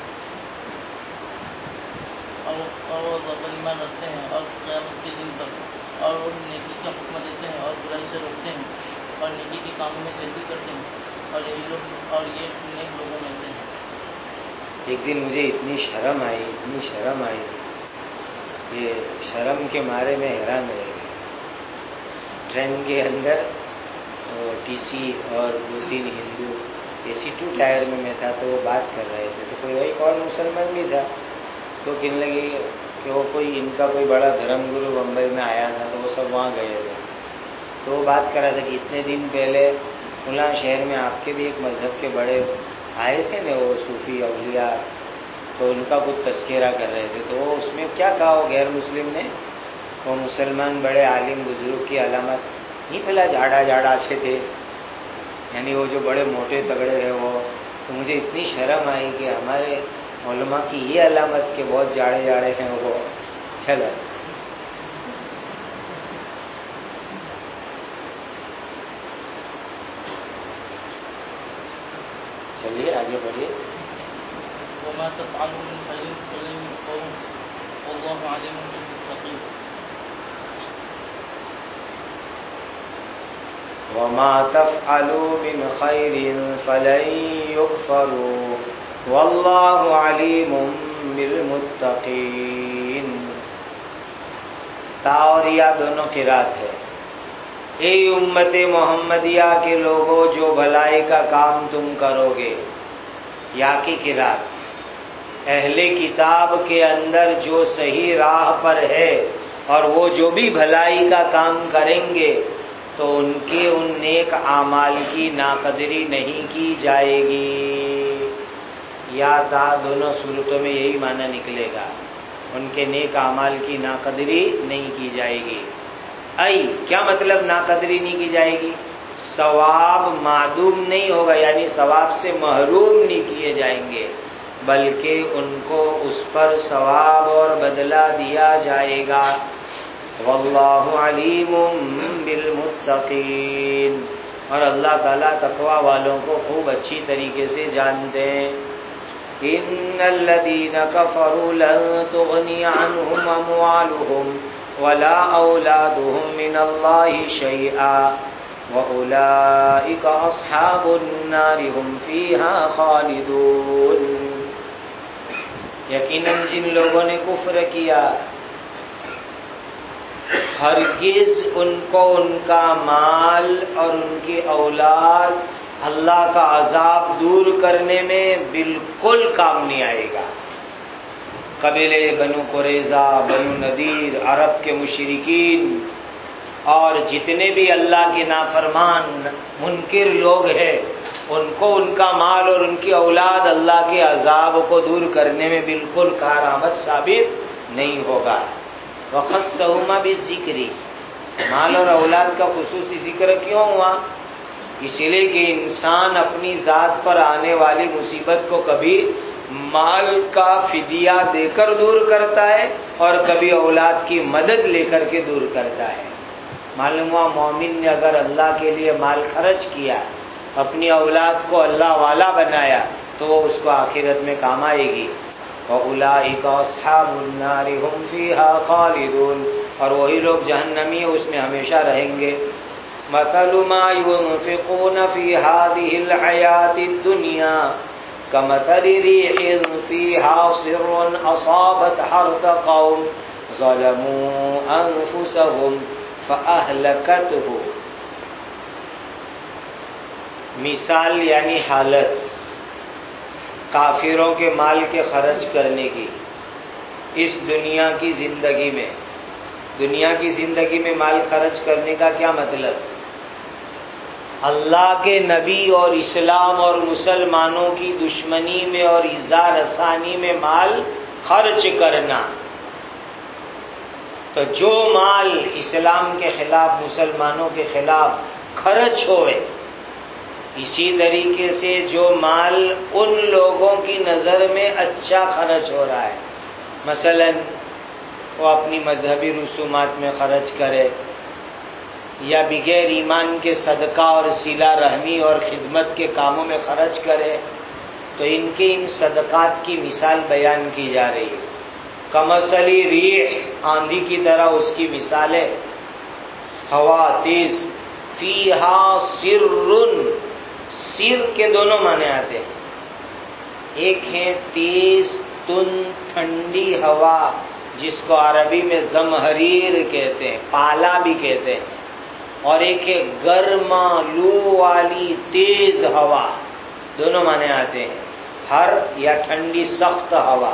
اور اور وہ اللہ پر ایمان رکھتے ہیں اور قیامت کے دن پر، اور وہ نیکی کا حکم دیتے ہیں اور برائی سے روکتے ہیں اور نیکی کے کاموں میں جلدی کرتے ہیں، اور یہی لوگ اور یہ نیک لوگوں میں سے ہیں. ایک دن مجھے اتنی شرم آئی اتنی شرم آئی یہ شرم کے مارے میں حیران رہ گیا. ٹرین کے اندر ٹی سی اور دو تین ہندو اے سی ٹو ٹائر میں میں تھا تو وہ بات کر رہے تھے، تو کوئی ایک اور مسلمان بھی تھا تو کہنے لگے کہ وہ کوئی ان کا کوئی بڑا دھرم گرو بمبئی میں آیا تھا تو وہ سب وہاں گئے تھے، تو وہ بات کر رہا تھا کہ اتنے دن پہلے فلاں شہر میں آپ کے بھی ایک مذہب کے بڑے آئے تھے نا وہ صوفی اولیاء، تو ان کا کچھ تذکرہ کر رہے تھے، تو وہ اس میں کیا کہا وہ غیر مسلم نے، وہ مسلمان بڑے عالم بزرگ کی علامت نہیں پہلا جھاڑا جھاڑا سے تھے، یعنی وہ جو بڑے موٹے تگڑے ہیں وہ. تو مجھے اتنی شرم آئی کہ ہمارے علماء کی یہ علامت کہ بہت جاڑے جاڑے ہیں وہ. چلا چلیے آگے بڑھیے. وما تفعلوا من خير فلن والله عليم بالمتقين. وما تفعلوا من خير فلن يكفروا والله عليم بالمتقين. تا اور یا دونوں قرات ہے. اے امت محمدیہ کے لوگوں جو بھلائی کا کام تم کرو گے، یا کی قرات اہل کتاب کے اندر جو صحیح راہ پر ہے اور وہ جو بھی بھلائی کا کام کریں گے تو ان کے ان نیک اعمال کی ناقدری نہیں کی جائے گی. یا تا دونوں صورتوں میں یہی معنی نکلے گا، ان کے نیک اعمال کی ناقدری نہیں کی جائے گی. ای کیا مطلب ناقدری نہیں کی جائے گی؟ ثواب معدوم نہیں ہوگا، یعنی ثواب سے محروم نہیں کیے جائیں گے، بلکہ ان کو اس پر ثواب اور بدلہ دیا جائے گا. واللہ علیم بالمتقین، اور اللہ تعالیٰ تقوی والوں کو خوب اچھی طریقے سے جانتے ہیں. ان الذین کفروا لن تغنی عنہم اموالہم ولا اولادہم من اللہ شیئا وَأُولَئِكَ أَصْحَابُ النَّارِ هُمْ فِيهَا خَالِدُونَ. یقیناً جن لوگوں نے کفر کیا ہرگز ان کو ان کا مال اور ان کی اولاد اللہ کا عذاب دور کرنے میں بالکل کام نہیں آئے گا. قبیلے بنو قریظہ، بنو نذیر، عرب کے مشرکین اور جتنے بھی اللہ کے نافرمان منکر لوگ ہیں، ان کو ان کا مال اور ان کی اولاد اللہ کے عذاب کو دور کرنے میں بالکل کارآمد ثابت نہیں ہوگا. وَخَصَّهُمَا بِالذِّكْرِ، مال اور اولاد کا خصوصی ذکر کیوں ہوا؟ اس لیے کہ انسان اپنی ذات پر آنے والی مصیبت کو کبھی مال کا فدیہ دے کر دور کرتا ہے اور کبھی اولاد کی مدد لے کر کے دور کرتا ہے. معلوم ہوا مومن نے اگر اللہ کے لیے مال خرچ کیا، اپنی اولاد کو اللہ والا بنایا، تو وہ اس کو آخرت میں کام آئے گی. وَأُولَئِكَ أَصْحَابُ النَّارِ هُمْ فِيهَا خَالِدُونَ، اور وہی لوگ جہنمی اس میں ہمیشہ رہیں گے. مَثَلُ مَا يُنْفِقُونَ فِي هَذِهِ الْحَيَاةِ الدُّنْيَا كَمَثَلِ رِيحٍ فِيهَا صِرٌّ أَصَابَتْ حَرْثَ قَوْمٍ ظَلَمُوا أَنفُسَهُمْ فَأَهْلَكَتْهُ. مثال یعنی حالت کافروں کے مال کے خرچ کرنے کی اس دنیا کی زندگی میں. دنیا کی زندگی میں مال خرچ کرنے کا کیا مطلب؟ اللہ کے نبی اور اسلام اور مسلمانوں کی دشمنی میں اور ایذا رسانی میں مال خرچ کرنا. تو جو مال اسلام کے خلاف، مسلمانوں کے خلاف خرچ ہوئے، اسی طریقے سے جو مال ان لوگوں کی نظر میں اچھا خرچ ہو رہا ہے، مثلا وہ اپنی مذہبی رسومات میں خرچ کرے یا بغیر ایمان کے صدقہ اور صلہ رحمی اور خدمت کے کاموں میں خرچ کرے، تو ان کے ان صدقات کی مثال بیان کی جا رہی ہے۔ کمثلی ریح، آندھی کی طرح اس کی مثال ہے، ہوا تیز، فیہا سر، سر کے دونوں معنی آتے ہیں، ایک ہے تیز تند ٹھنڈی ہوا جس کو عربی میں زمہریر کہتے ہیں، پالا بھی کہتے ہیں، اور ایک ہے گرما لو والی تیز ہوا، دونوں معنی آتے ہیں، ہر یا ٹھنڈی سخت ہوا۔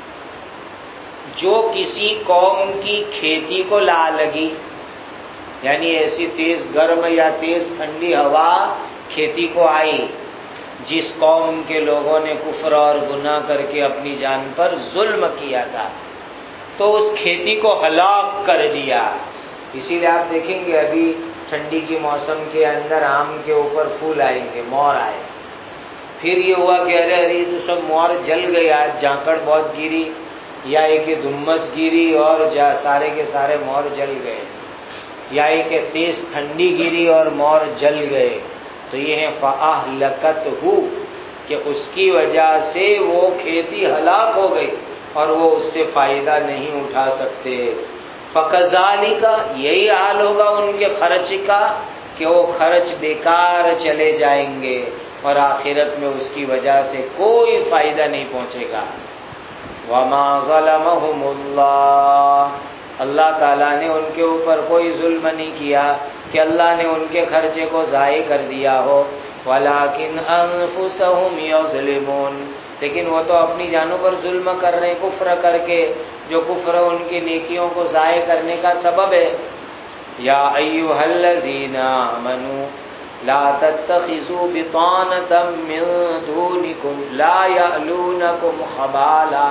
جو کسی قوم کی کھیتی کو لا لگی، یعنی ایسی تیز گرم یا تیز ٹھنڈی ہوا کھیتی کو آئی، جس قوم کے لوگوں نے کفر اور گناہ کر کے اپنی جان پر ظلم کیا تھا، تو اس کھیتی کو ہلاک کر دیا۔ اسی لیے آپ دیکھیں گے ابھی ٹھنڈی کے موسم کے اندر آم کے اوپر پھول آئیں گے، مور آئے، پھر یہ ہوا کہ ارے ارے تو سب مور جل گئے، آج جھانکڑ بہت گری یا ایک دھمس گری اور جا سارے کے سارے مور جل گئے، یا ایک تیز ٹھنڈی گری اور مور جل گئے، تو یہ ہے فَأَهْلَكَتْهُ، کہ اس کی وجہ سے وہ کھیتی ہلاک ہو گئی اور وہ اس سے فائدہ نہیں اٹھا سکتے۔ فَكَذَلِكَ، یہی حال ہوگا ان کے خرچ کا کہ وہ خرچ بیکار چلے جائیں گے اور آخرت میں اس کی وجہ سے کوئی فائدہ نہیں پہنچے گا۔ وَمَا ظَلَمَهُمُ اللَّهُ، اللہ تعالیٰ نے ان کے اوپر کوئی ظلم نہیں کیا کہ اللہ نے ان کے خرچے کو ضائع کر دیا ہو، وَلَٰكِنْ أَنفُسَهُمْ يَظْلِمُونَ، لیکن وہ تو اپنی جانوں پر ظلم کر رہے ہیں کفر کر کے، جو کفر ان کی نیکیوں کو ضائع کرنے کا سبب ہے۔ یا ایھا الذین آمنوا لا تتخذوا بطانة من دونکم لا یألونکم خبالا،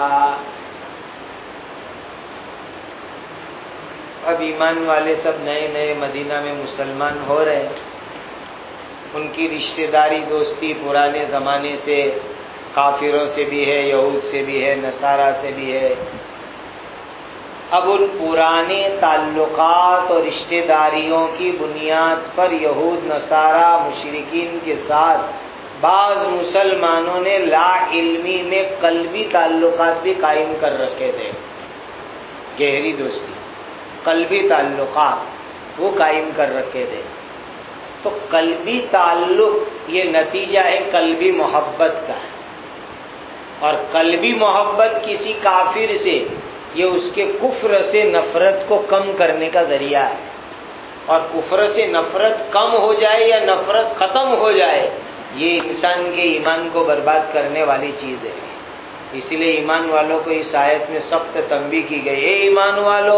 اب ایمان والے سب نئے نئے مدینہ میں مسلمان ہو رہے ہیں، ان کی رشتہ داری دوستی پرانے زمانے سے کافروں سے بھی ہے، یہود سے بھی ہے، نصارہ سے بھی ہے۔ اب ان پرانے تعلقات اور رشتہ داریوں کی بنیاد پر یہود نصارہ مشرکین کے ساتھ بعض مسلمانوں نے لا علمی میں قلبی تعلقات بھی قائم کر رکھے تھے، گہری دوستی، قلبی تعلقات وہ قائم کر رکھے تھے۔ تو قلبی تعلق یہ نتیجہ ہے قلبی محبت کا، اور قلبی محبت کسی کافر سے یہ اس کے کفر سے نفرت کو کم کرنے کا ذریعہ ہے، اور کفر سے نفرت کم ہو جائے یا نفرت ختم ہو جائے یہ انسان کے ایمان کو برباد کرنے والی چیز ہے۔ اس لیے ایمان والوں کو اس آیت میں سخت تنبیہ کی گئی، اے ایمان والو،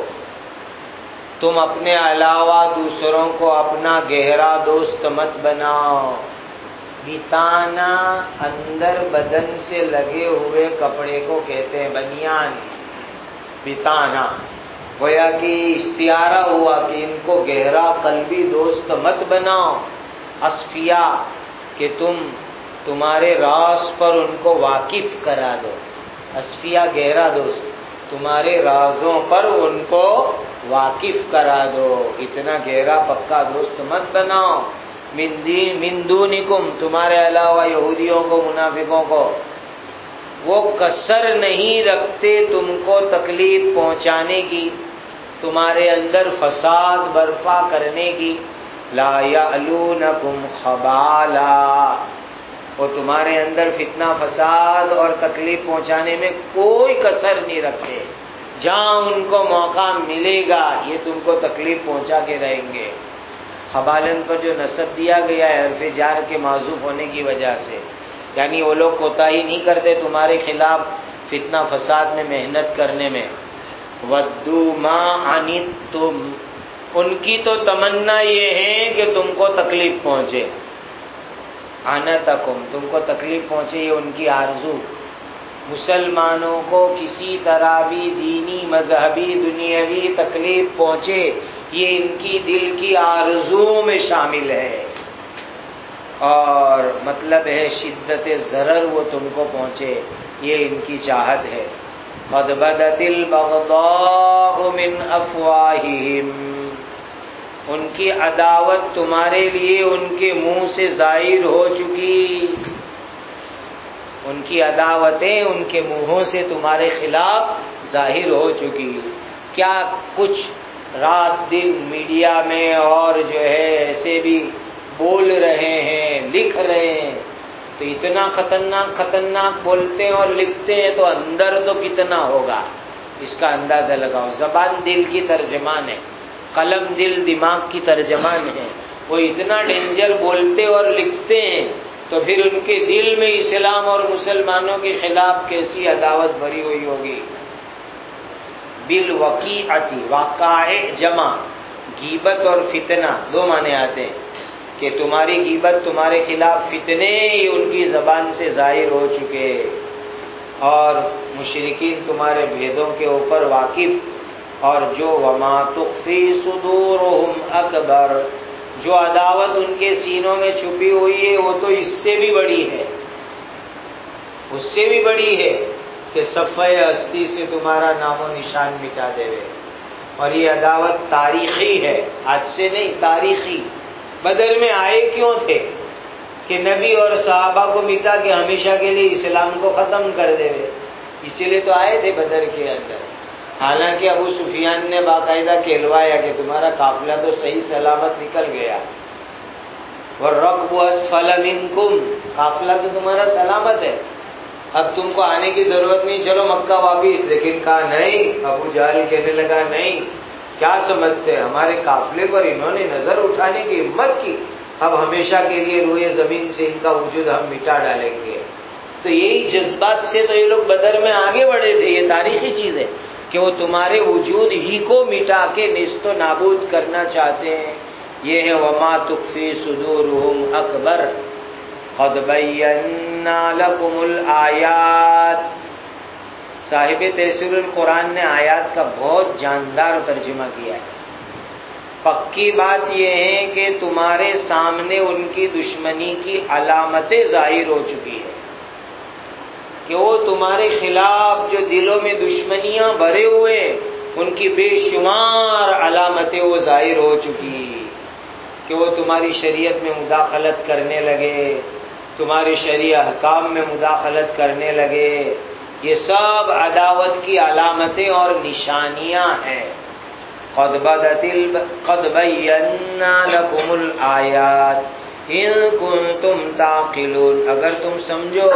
تم اپنے علاوہ دوسروں کو اپنا گہرا دوست مت بناؤ۔ بتانا اندر بدن سے لگے ہوئے کپڑے کو کہتے ہیں بنیان، بتانا گویا کہ استعارہ ہوا کہ ان کو گہرا قلبی دوست مت بناؤ۔ اصفیا کہ تم تمہارے راز پر ان کو واقف کرا دو، اصفیا گہرا دوست، تمہارے رازوں پر ان کو واقف کرا دو، اتنا گہرا پکا دوست مت بناؤ۔ من دین من دونکم، تمہارے علاوہ یہودیوں کو، منافقوں کو، وہ کسر نہیں رکھتے تم کو تکلیف پہنچانے کی، تمہارے اندر فساد برپا کرنے کی۔ لا یعلونکم خبالا، وہ تمہارے اندر فتنہ فساد اور تکلیف پہنچانے میں کوئی کسر نہیں رکھتے، جہاں ان کو موقع ملے گا یہ تم کو تکلیف پہنچا کے رہیں گے۔ خبالن پر جو نسب دیا گیا ہے حرف جار کے معذوف ہونے کی وجہ سے، یعنی وہ لوگ کوتاہی نہیں کرتے تمہارے خلاف فتنہ فساد میں محنت کرنے میں۔ ودوا ما عنتم، ان کی تو تمنا یہ ہے کہ تم کو تکلیف پہنچے، عنتکم، تم کو تکلیف پہنچے، یہ ان کی آرزو، مسلمانوں کو کسی طرح بھی دینی مذہبی دنیاوی تکلیف پہنچے یہ ان کی دل کی آرزوؤں میں شامل ہے، اور مطلب ہے شدت ضرر وہ تم کو پہنچے یہ ان کی چاہت ہے۔ قد بدت البغضاء من افواہہم، ان کی عداوت تمہارے لیے ان کے منہ سے ظاہر ہو چکی، ان کی عداوتیں ان کے منہوں سے تمہارے خلاف ظاہر ہو چکی۔ کیا کچھ رات دن میڈیا میں اور جو ہے ایسے بھی بول رہے ہیں، لکھ رہے ہیں، تو اتنا خطرناک خطرناک بولتے ہیں اور لکھتے ہیں تو اندر تو کتنا ہوگا اس کا اندازہ لگاؤ۔ زبان دل کی ترجمان ہے، قلم دل دماغ کی ترجمان ہے، وہ اتنا ڈینجر بولتے اور لکھتے ہیں تو پھر ان کے دل میں اسلام اور مسلمانوں کے خلاف کیسی عداوت بھری ہوئی ہوگی۔ بالوقیعۃ، واقعہ جمع، غیبت اور فتنہ دو معنی آتے ہیں کہ تمہاری غیبت تمہارے خلاف فتنے ہی ان کی زبان سے ظاہر ہو چکے، اور مشرکین تمہارے بھیدوں کے اوپر واقف، اور جو وما تخفی صدورہم اکبر، جو عداوت ان کے سینوں میں چھپی ہوئی ہے وہ تو اس سے بھی بڑی ہے، اس سے بھی بڑی ہے کہ صفحہ ہستی سے تمہارا نام و نشان مٹا دے وے۔ اور یہ عداوت تاریخی ہے، آج سے نہیں، تاریخی۔ بدر میں آئے کیوں تھے؟ کہ نبی اور صحابہ کو مٹا کے ہمیشہ کے لیے اسلام کو ختم کر دے وے، اسی لیے تو آئے تھے بدر کے اندر۔ حالانکہ ابو سفیان نے باقاعدہ کہلوایا کہ تمہارا قافلہ تو صحیح سلامت نکل گیا، وَالرَّكْبُ أَسْفَلَ مِنْكُمْ، قافلہ تو تمہارا سلامت ہے، اب تم کو آنے کی ضرورت نہیں، چلو مکہ واپس۔ لیکن کہا نہیں، ابو جہل کہنے لگا نہیں، کیا سمجھتے ہیں ہمارے قافلے پر انہوں نے نظر اٹھانے کی ہمت کی، اب ہمیشہ کے لیے روئے زمین سے ان کا وجود ہم مٹا ڈالیں گے۔ تو یہی جذبات سے تو یہ لوگ بدر میں آگے بڑھے تھے، یہ تاریخی چیز ہے کہ وہ تمہارے وجود ہی کو مٹا کے نیست و نابود کرنا چاہتے ہیں۔ یہ ہے وما تخفی صدورہم اکبر قد بینا لکم الآیات۔ صاحب تفسیر القرآن نے آیات کا بہت جاندار ترجمہ کیا ہے۔ پکی بات یہ ہے کہ تمہارے سامنے ان کی دشمنی کی علامتیں ظاہر ہو چکی ہے، کہ وہ تمہارے خلاف جو دلوں میں دشمنیاں بھرے ہوئے ان کی بے شمار علامتیں وہ ظاہر ہو چکی، کہ وہ تمہاری شریعت میں مداخلت کرنے لگے، تمہاری شرعی احکام میں مداخلت کرنے لگے۔ یہ سب عداوت کی علامتیں اور نشانیاں ہیں۔ قد بدت ال قد بینا لکم الآیات ان کنتم تعقلون، اگر تم سمجھو،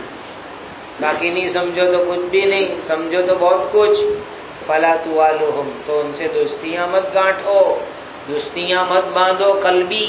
باقی نہیں سمجھو تو کچھ بھی نہیں، سمجھو تو بہت کچھ۔ فلا توالوہم، تو ان سے دوستیاں مت گانٹھو، دوستیاں مت باندھو قلبی۔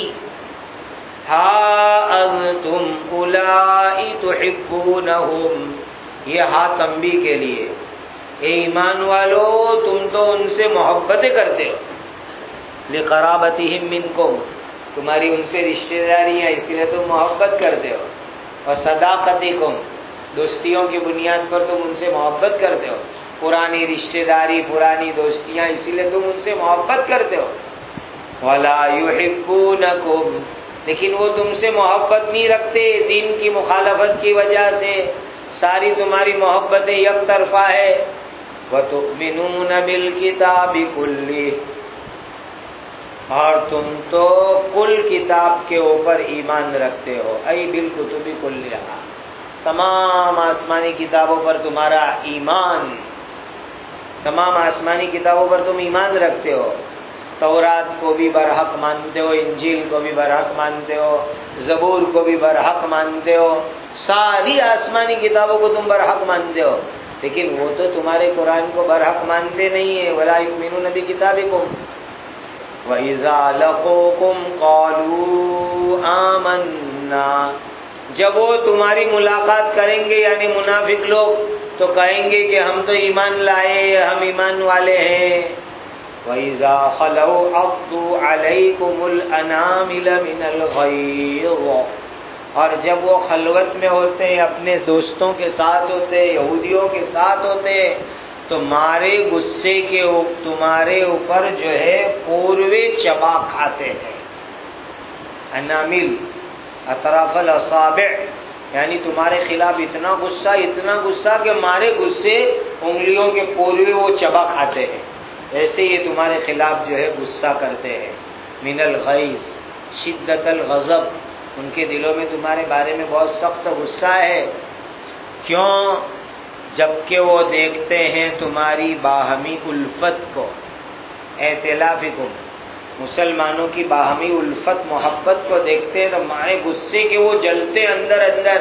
ہا انتم اولائی تحبونہم، یہ ہا تنبیہ کے لیے، اے ایمان والو تم تو ان سے محبتیں کرتے ہو، لقرابتہم منکم، تمہاری ان سے رشتہ داری ہے اس لیے تم محبت کرتے ہو، اور صداقتکم، دوستیوں کی بنیاد پر تم ان سے محبت کرتے ہو، پرانی رشتہ داری پرانی دوستیاں اسی لیے تم ان سے محبت کرتے ہو۔ ولا یحبونکم، لیکن وہ تم سے محبت نہیں رکھتے دین کی مخالفت کی وجہ سے، ساری تمہاری محبتیں یک طرفہ ہے۔ وَتُؤْمِنُونَ بِالْكِتَابِ كُلِّهِ، اور تم تو کل کتاب کے اوپر ایمان رکھتے ہو، ای بالکتب کلھا، تمام آسمانی کتابوں پر تمہارا ایمان، تمام آسمانی کتابوں پر تم ایمان رکھتے ہو، تورات کو بھی برحق مانتے ہو، انجیل کو بھی برحق مانتے ہو، زبور کو بھی برحق مانتے ہو، ساری آسمانی کتابوں کو تم برحق مانتے ہو، لیکن وہ تو تمہارے قرآن کو برحق مانتے نہیں ہیں۔ وَلَا يُؤْمِنُونَ بِكِتَابِكُمْ وَإِذَا لَقُوكُمْ قَالُوا آمَنَّا، جب وہ تمہاری ملاقات کریں گے یعنی منافق لوگ تو کہیں گے کہ ہم تو ایمان لائے، ہم ایمان والے ہیں۔ وَإِذَا خَلَوْا عَضُّوا عَلَيْكُمُ الْأَنَامِلَ مِنَ الْغَيْظِ، اور جب وہ خلوت میں ہوتے ہیں، اپنے دوستوں کے ساتھ ہوتے ہیں، یہودیوں کے ساتھ ہوتے ہیں، تو مارے غصے کے تمہارے اوپر جو ہے پوروے چبا کھاتے ہیں، انامل اطراف الاصابع، یعنی تمہارے خلاف اتنا غصہ اتنا غصہ کہ مارے غصے انگلیوں کے پوروے وہ چبا کھاتے ہیں، ایسے یہ تمہارے خلاف جو ہے غصہ کرتے ہیں۔ من الغیظ شدت الغضب، ان کے دلوں میں تمہارے بارے میں بہت سخت غصہ ہے۔ کیوں؟ جبکہ وہ دیکھتے ہیں تمہاری باہمی الفت کو، ائتلافکم، مسلمانوں کی باہمی الفت محبت کو دیکھتے ہیں تو مارے غصے کے وہ جلتے اندر اندر۔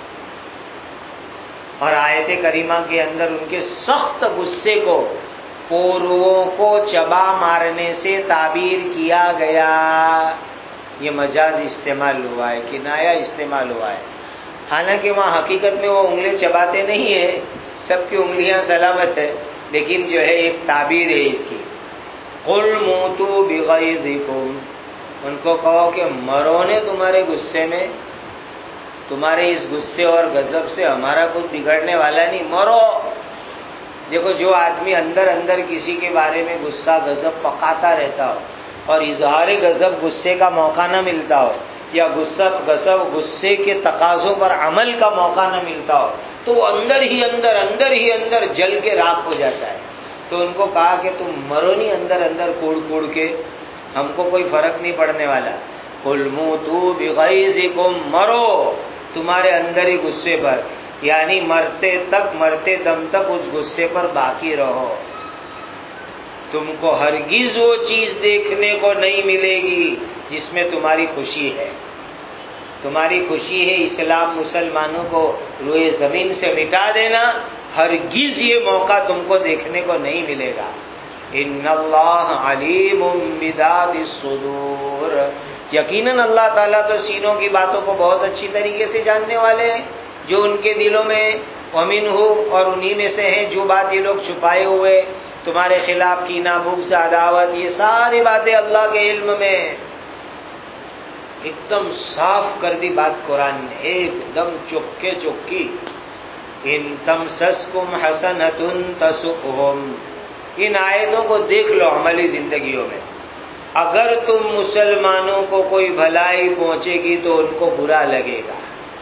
اور آیت کریمہ کے اندر ان کے سخت غصے کو پورووں کو چبا مارنے سے تعبیر کیا گیا۔ یہ مجاز استعمال ہوا ہے، کنایا استعمال ہوا ہے، حالانکہ وہاں حقیقت میں وہ انگلیں چباتے نہیں ہیں، سب کی انگلیاں سلامت ہے، لیکن جو ہے ایک تعبیر ہے اس کی۔ قل موتوا بغیظکم، ان کو کہو کہ مرو نے تمہارے غصے میں، تمہارے اس غصے اور غضب سے ہمارا کچھ بگڑنے والا نہیں، مرو۔ دیکھو جو آدمی اندر اندر کسی کے بارے میں غصہ غضب پکاتا رہتا ہو اور اظہار غضب غصے کا موقع نہ ملتا ہو، یا غصہ غضب غصے کے تقاضوں پر عمل کا موقع نہ ملتا ہو، تو وہ اندر ہی اندر اندر ہی اندر جل کے راکھ ہو جاتا ہے۔ تو ان کو کہا کہ تم مرو نہیں اندر اندر کوڑ کوڑ کے، ہم کو کوئی فرق نہیں پڑنے والا۔ قل موتوا بغیظکم، مرو تمہارے اندر ہی غصے پر، یعنی مرتے تک مرتے دم تک اس غصے پر باقی رہو۔ تم کو ہرگز وہ چیز دیکھنے کو نہیں ملے گی جس میں تمہاری خوشی ہے۔ تمہاری خوشی ہے اسلام مسلمانوں کو روئے زمین سے مٹا دینا، ہرگز یہ موقع تم کو دیکھنے کو نہیں ملے گا۔ ان اللہ علیم بذات الصدور، یقیناً اللہ تعالیٰ تو سینوں کی باتوں کو بہت اچھی طریقے سے جاننے والے ہیں، جو ان کے دلوں میں ومنہ، اور انہی میں سے ہیں جو بات یہ لوگ چھپائے ہوئے تمہارے خلاف کینہ بغض عداوت، یہ ساری باتیں اللہ کے علم میں۔ ایک دم صاف کر دی بات قرآن نے، ایک دم چکے چکی۔ ان تمسسکم حسنۃ تسؤہم، ان آیتوں کو دیکھ لو عملی زندگیوں میں۔ اگر تم مسلمانوں کو کوئی بھلائی پہنچے گی تو ان کو برا لگے گا۔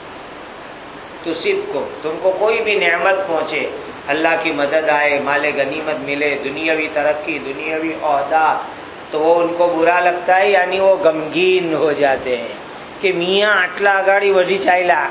تصبکم، تم کو کوئی بھی نعمت پہنچے، اللہ کی مدد آئے، مال غنیمت ملے، دنیاوی ترقی، دنیاوی عہدہ، تو وہ ان کو برا لگتا ہے، یعنی وہ غمگین ہو جاتے ہیں کہ میاں اٹلا گاڑی وڈی چائلا،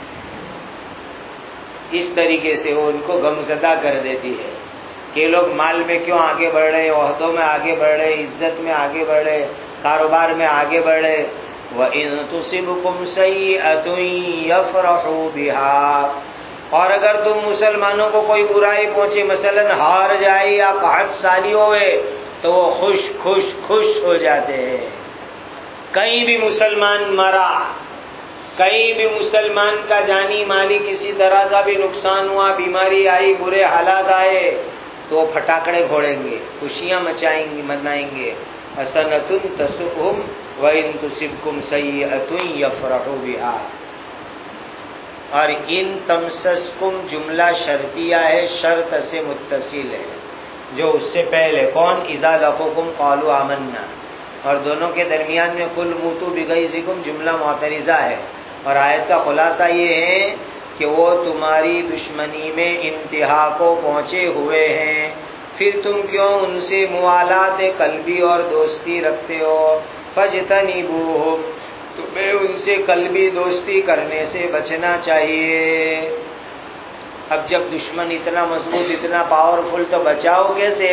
اس طریقے سے وہ ان کو غمزدہ کر دیتی ہے کہ لوگ مال میں کیوں آگے بڑھ رہے، عہدوں میں آگے بڑھ رہے، عزت میں آگے بڑھ رہے، کاروبار میں آگے بڑھ رہے۔ وَإِن تُصِبْكُمْ سَيِّئَةٌ يَفْرَحُوا بِهَا، اور اگر تم مسلمانوں کو کوئی برائی پہنچے، مثلا ہار جائے یا قحط سالی ہوئے، تو وہ خوش خوش خوش ہو جاتے ہیں۔ کہیں بھی مسلمان مرا، کہیں بھی مسلمان کا جانی مالی کسی طرح کا بھی نقصان ہوا، بیماری آئی، برے حالات آئے، تو وہ پھٹاکڑے پھوڑیں گے، خوشیاں مچائیں گے، منائیں گے۔ حسنۃ تسؤہم وَإِن تُصِبْكُمْ سَيِّئَةٌ يَفْرَحُوا بِهَا۔ اور ان تمسسکم جملہ شرطیہ ہے، شرط سے متصل ہے، جو اس سے پہلے کون، اذا لقوکم قالوا آمنا، اور دونوں کے درمیان میں قل موتوا بغیظکم جملہ معترضہ ہے۔ اور آیت کا خلاصہ یہ ہے کہ وہ تمہاری دشمنی میں انتہا کو پہنچے ہوئے ہیں، پھر تم کیوں ان سے موالات قلبی اور دوستی رکھتے ہو؟ فاجتنبوہم، تمہیں ان سے قلبی دوستی کرنے سے بچنا چاہیے۔ اب جب دشمن اتنا مضبوط، اتنا پاورفل، تو بچاؤ کیسے؟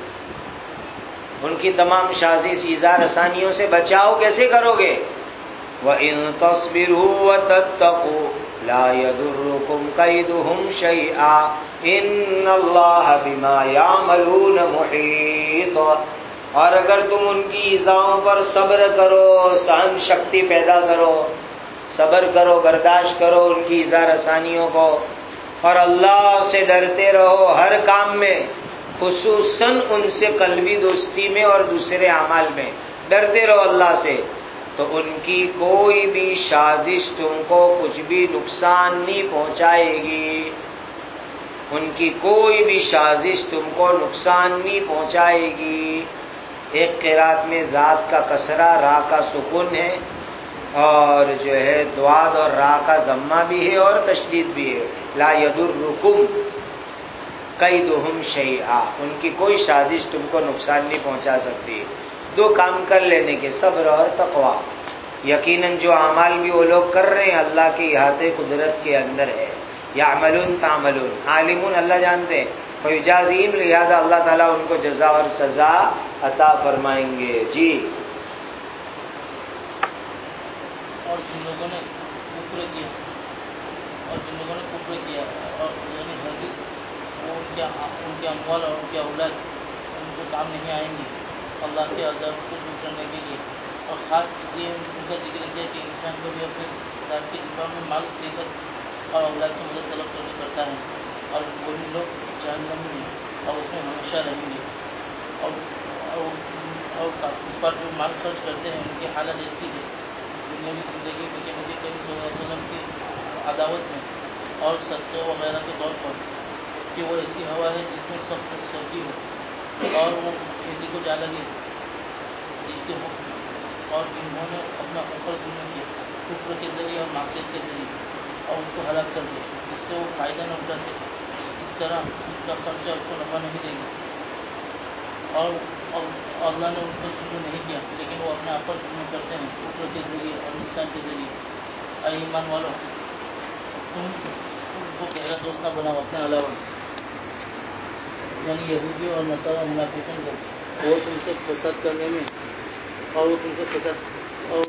ان کی تمام سازش ایذا رسانیوں سے بچاؤ کیسے کرو گے؟ وَإِن تَصْبِرُوا وَتَتَّقُوا لَا يَضُرُّكُمْ كَيْدُهُمْ شَيْئًا إِنَّ اللَّهَ بِمَا يَعْمَلُونَ مُحِيطٌ، اور اگر تم ان کی ایذاؤں پر صبر کرو، سہن شکتی پیدا کرو، صبر کرو، برداشت کرو ان کی ایذا رسانیوں کو، اور اللہ سے ڈرتے رہو ہر کام میں، خصوصاً ان سے قلبی دوستی میں اور دوسرے اعمال میں ڈرتے رہو اللہ سے، تو ان کی کوئی بھی سازش تم کو کچھ بھی نقصان نہیں پہنچائے گی، ان کی کوئی بھی سازش تم کو نقصان نہیں پہنچائے گی۔ ایک قرات میں ذات کا کسرہ را کا سکون ہے، اور جو ہے دواد اور را کا ضمہ بھی ہے اور تشدید بھی ہے، لا یضرکم کیدہم شیئا، ان کی کوئی سازش تم کو نقصان نہیں پہنچا سکتی۔ دو کام کر لینے کے، صبر اور تقوی۔ یقیناً جو اعمال بھی وہ لوگ کر رہے ہیں اللہ کے احاطے قدرت کے اندر ہے، یعملون تعملون، عالمون اللہ جانتے ہیں، فیجازیم لہذا اللہ تعالیٰ ان کو جزا اور سزا عطا فرمائیں گے۔ جی اور جن لوگوں نے کفر کیا اور جن لوگوں نے کفر کیا اور یعنی ہرگز وہ ان کے ان کے اموال اور ان کے اولاد ان کو کام نہیں آئیں گے اللہ کے عذاب کو دور کرنے کے لیے، اور خاص اس لیے ان کا ذکر کیا کہ انسان کو بھی اپنے ذات کے دفاع میں مال دے کر اور اولاد سے مدد طلب کرنے کرتا ہے، اور وہی لوگ جہنم میں اور اس میں ہمیشہ رہیں گے۔ اور اور اور پر جو مال خرچ کرتے ہیں ان کی حالت ایسی ہے دنیاوی زندگی میں کہ نبی کریم صلی اللہ علیہ وسلم کی عداوت میں اور صدقے وغیرہ کے طور پر کہ وہ ایسی ہوا ہے جس میں سخت سردی ہو اور وہ کھیتی کو جا لگے جس کے حکم، اور انہوں نے اپنا اوپر ظلم کیا کفر کے ذریعے اور معصیت کے ذریعے اور اس کو ہلاک کر دیا جس سے وہ فائدہ نہ اٹھا سکے، اس طرح اس کا خرچہ اس کو نفع نہیں دے گا، اور اللہ نے ان کو ظلم نہیں کیا لیکن وہ اپنے آپ پر ظلم کرتے ہیں کفر کے ذریعے اور نقصان کے ذریعے۔ اے ایمان والو، تم ان کو گہرا دوست نہ بناؤ اپنے علاوہ، یعنی یہودی اور نصارہ منافقین کو، وہ تم سے فساد کرنے میں اور وہ تم سے فساد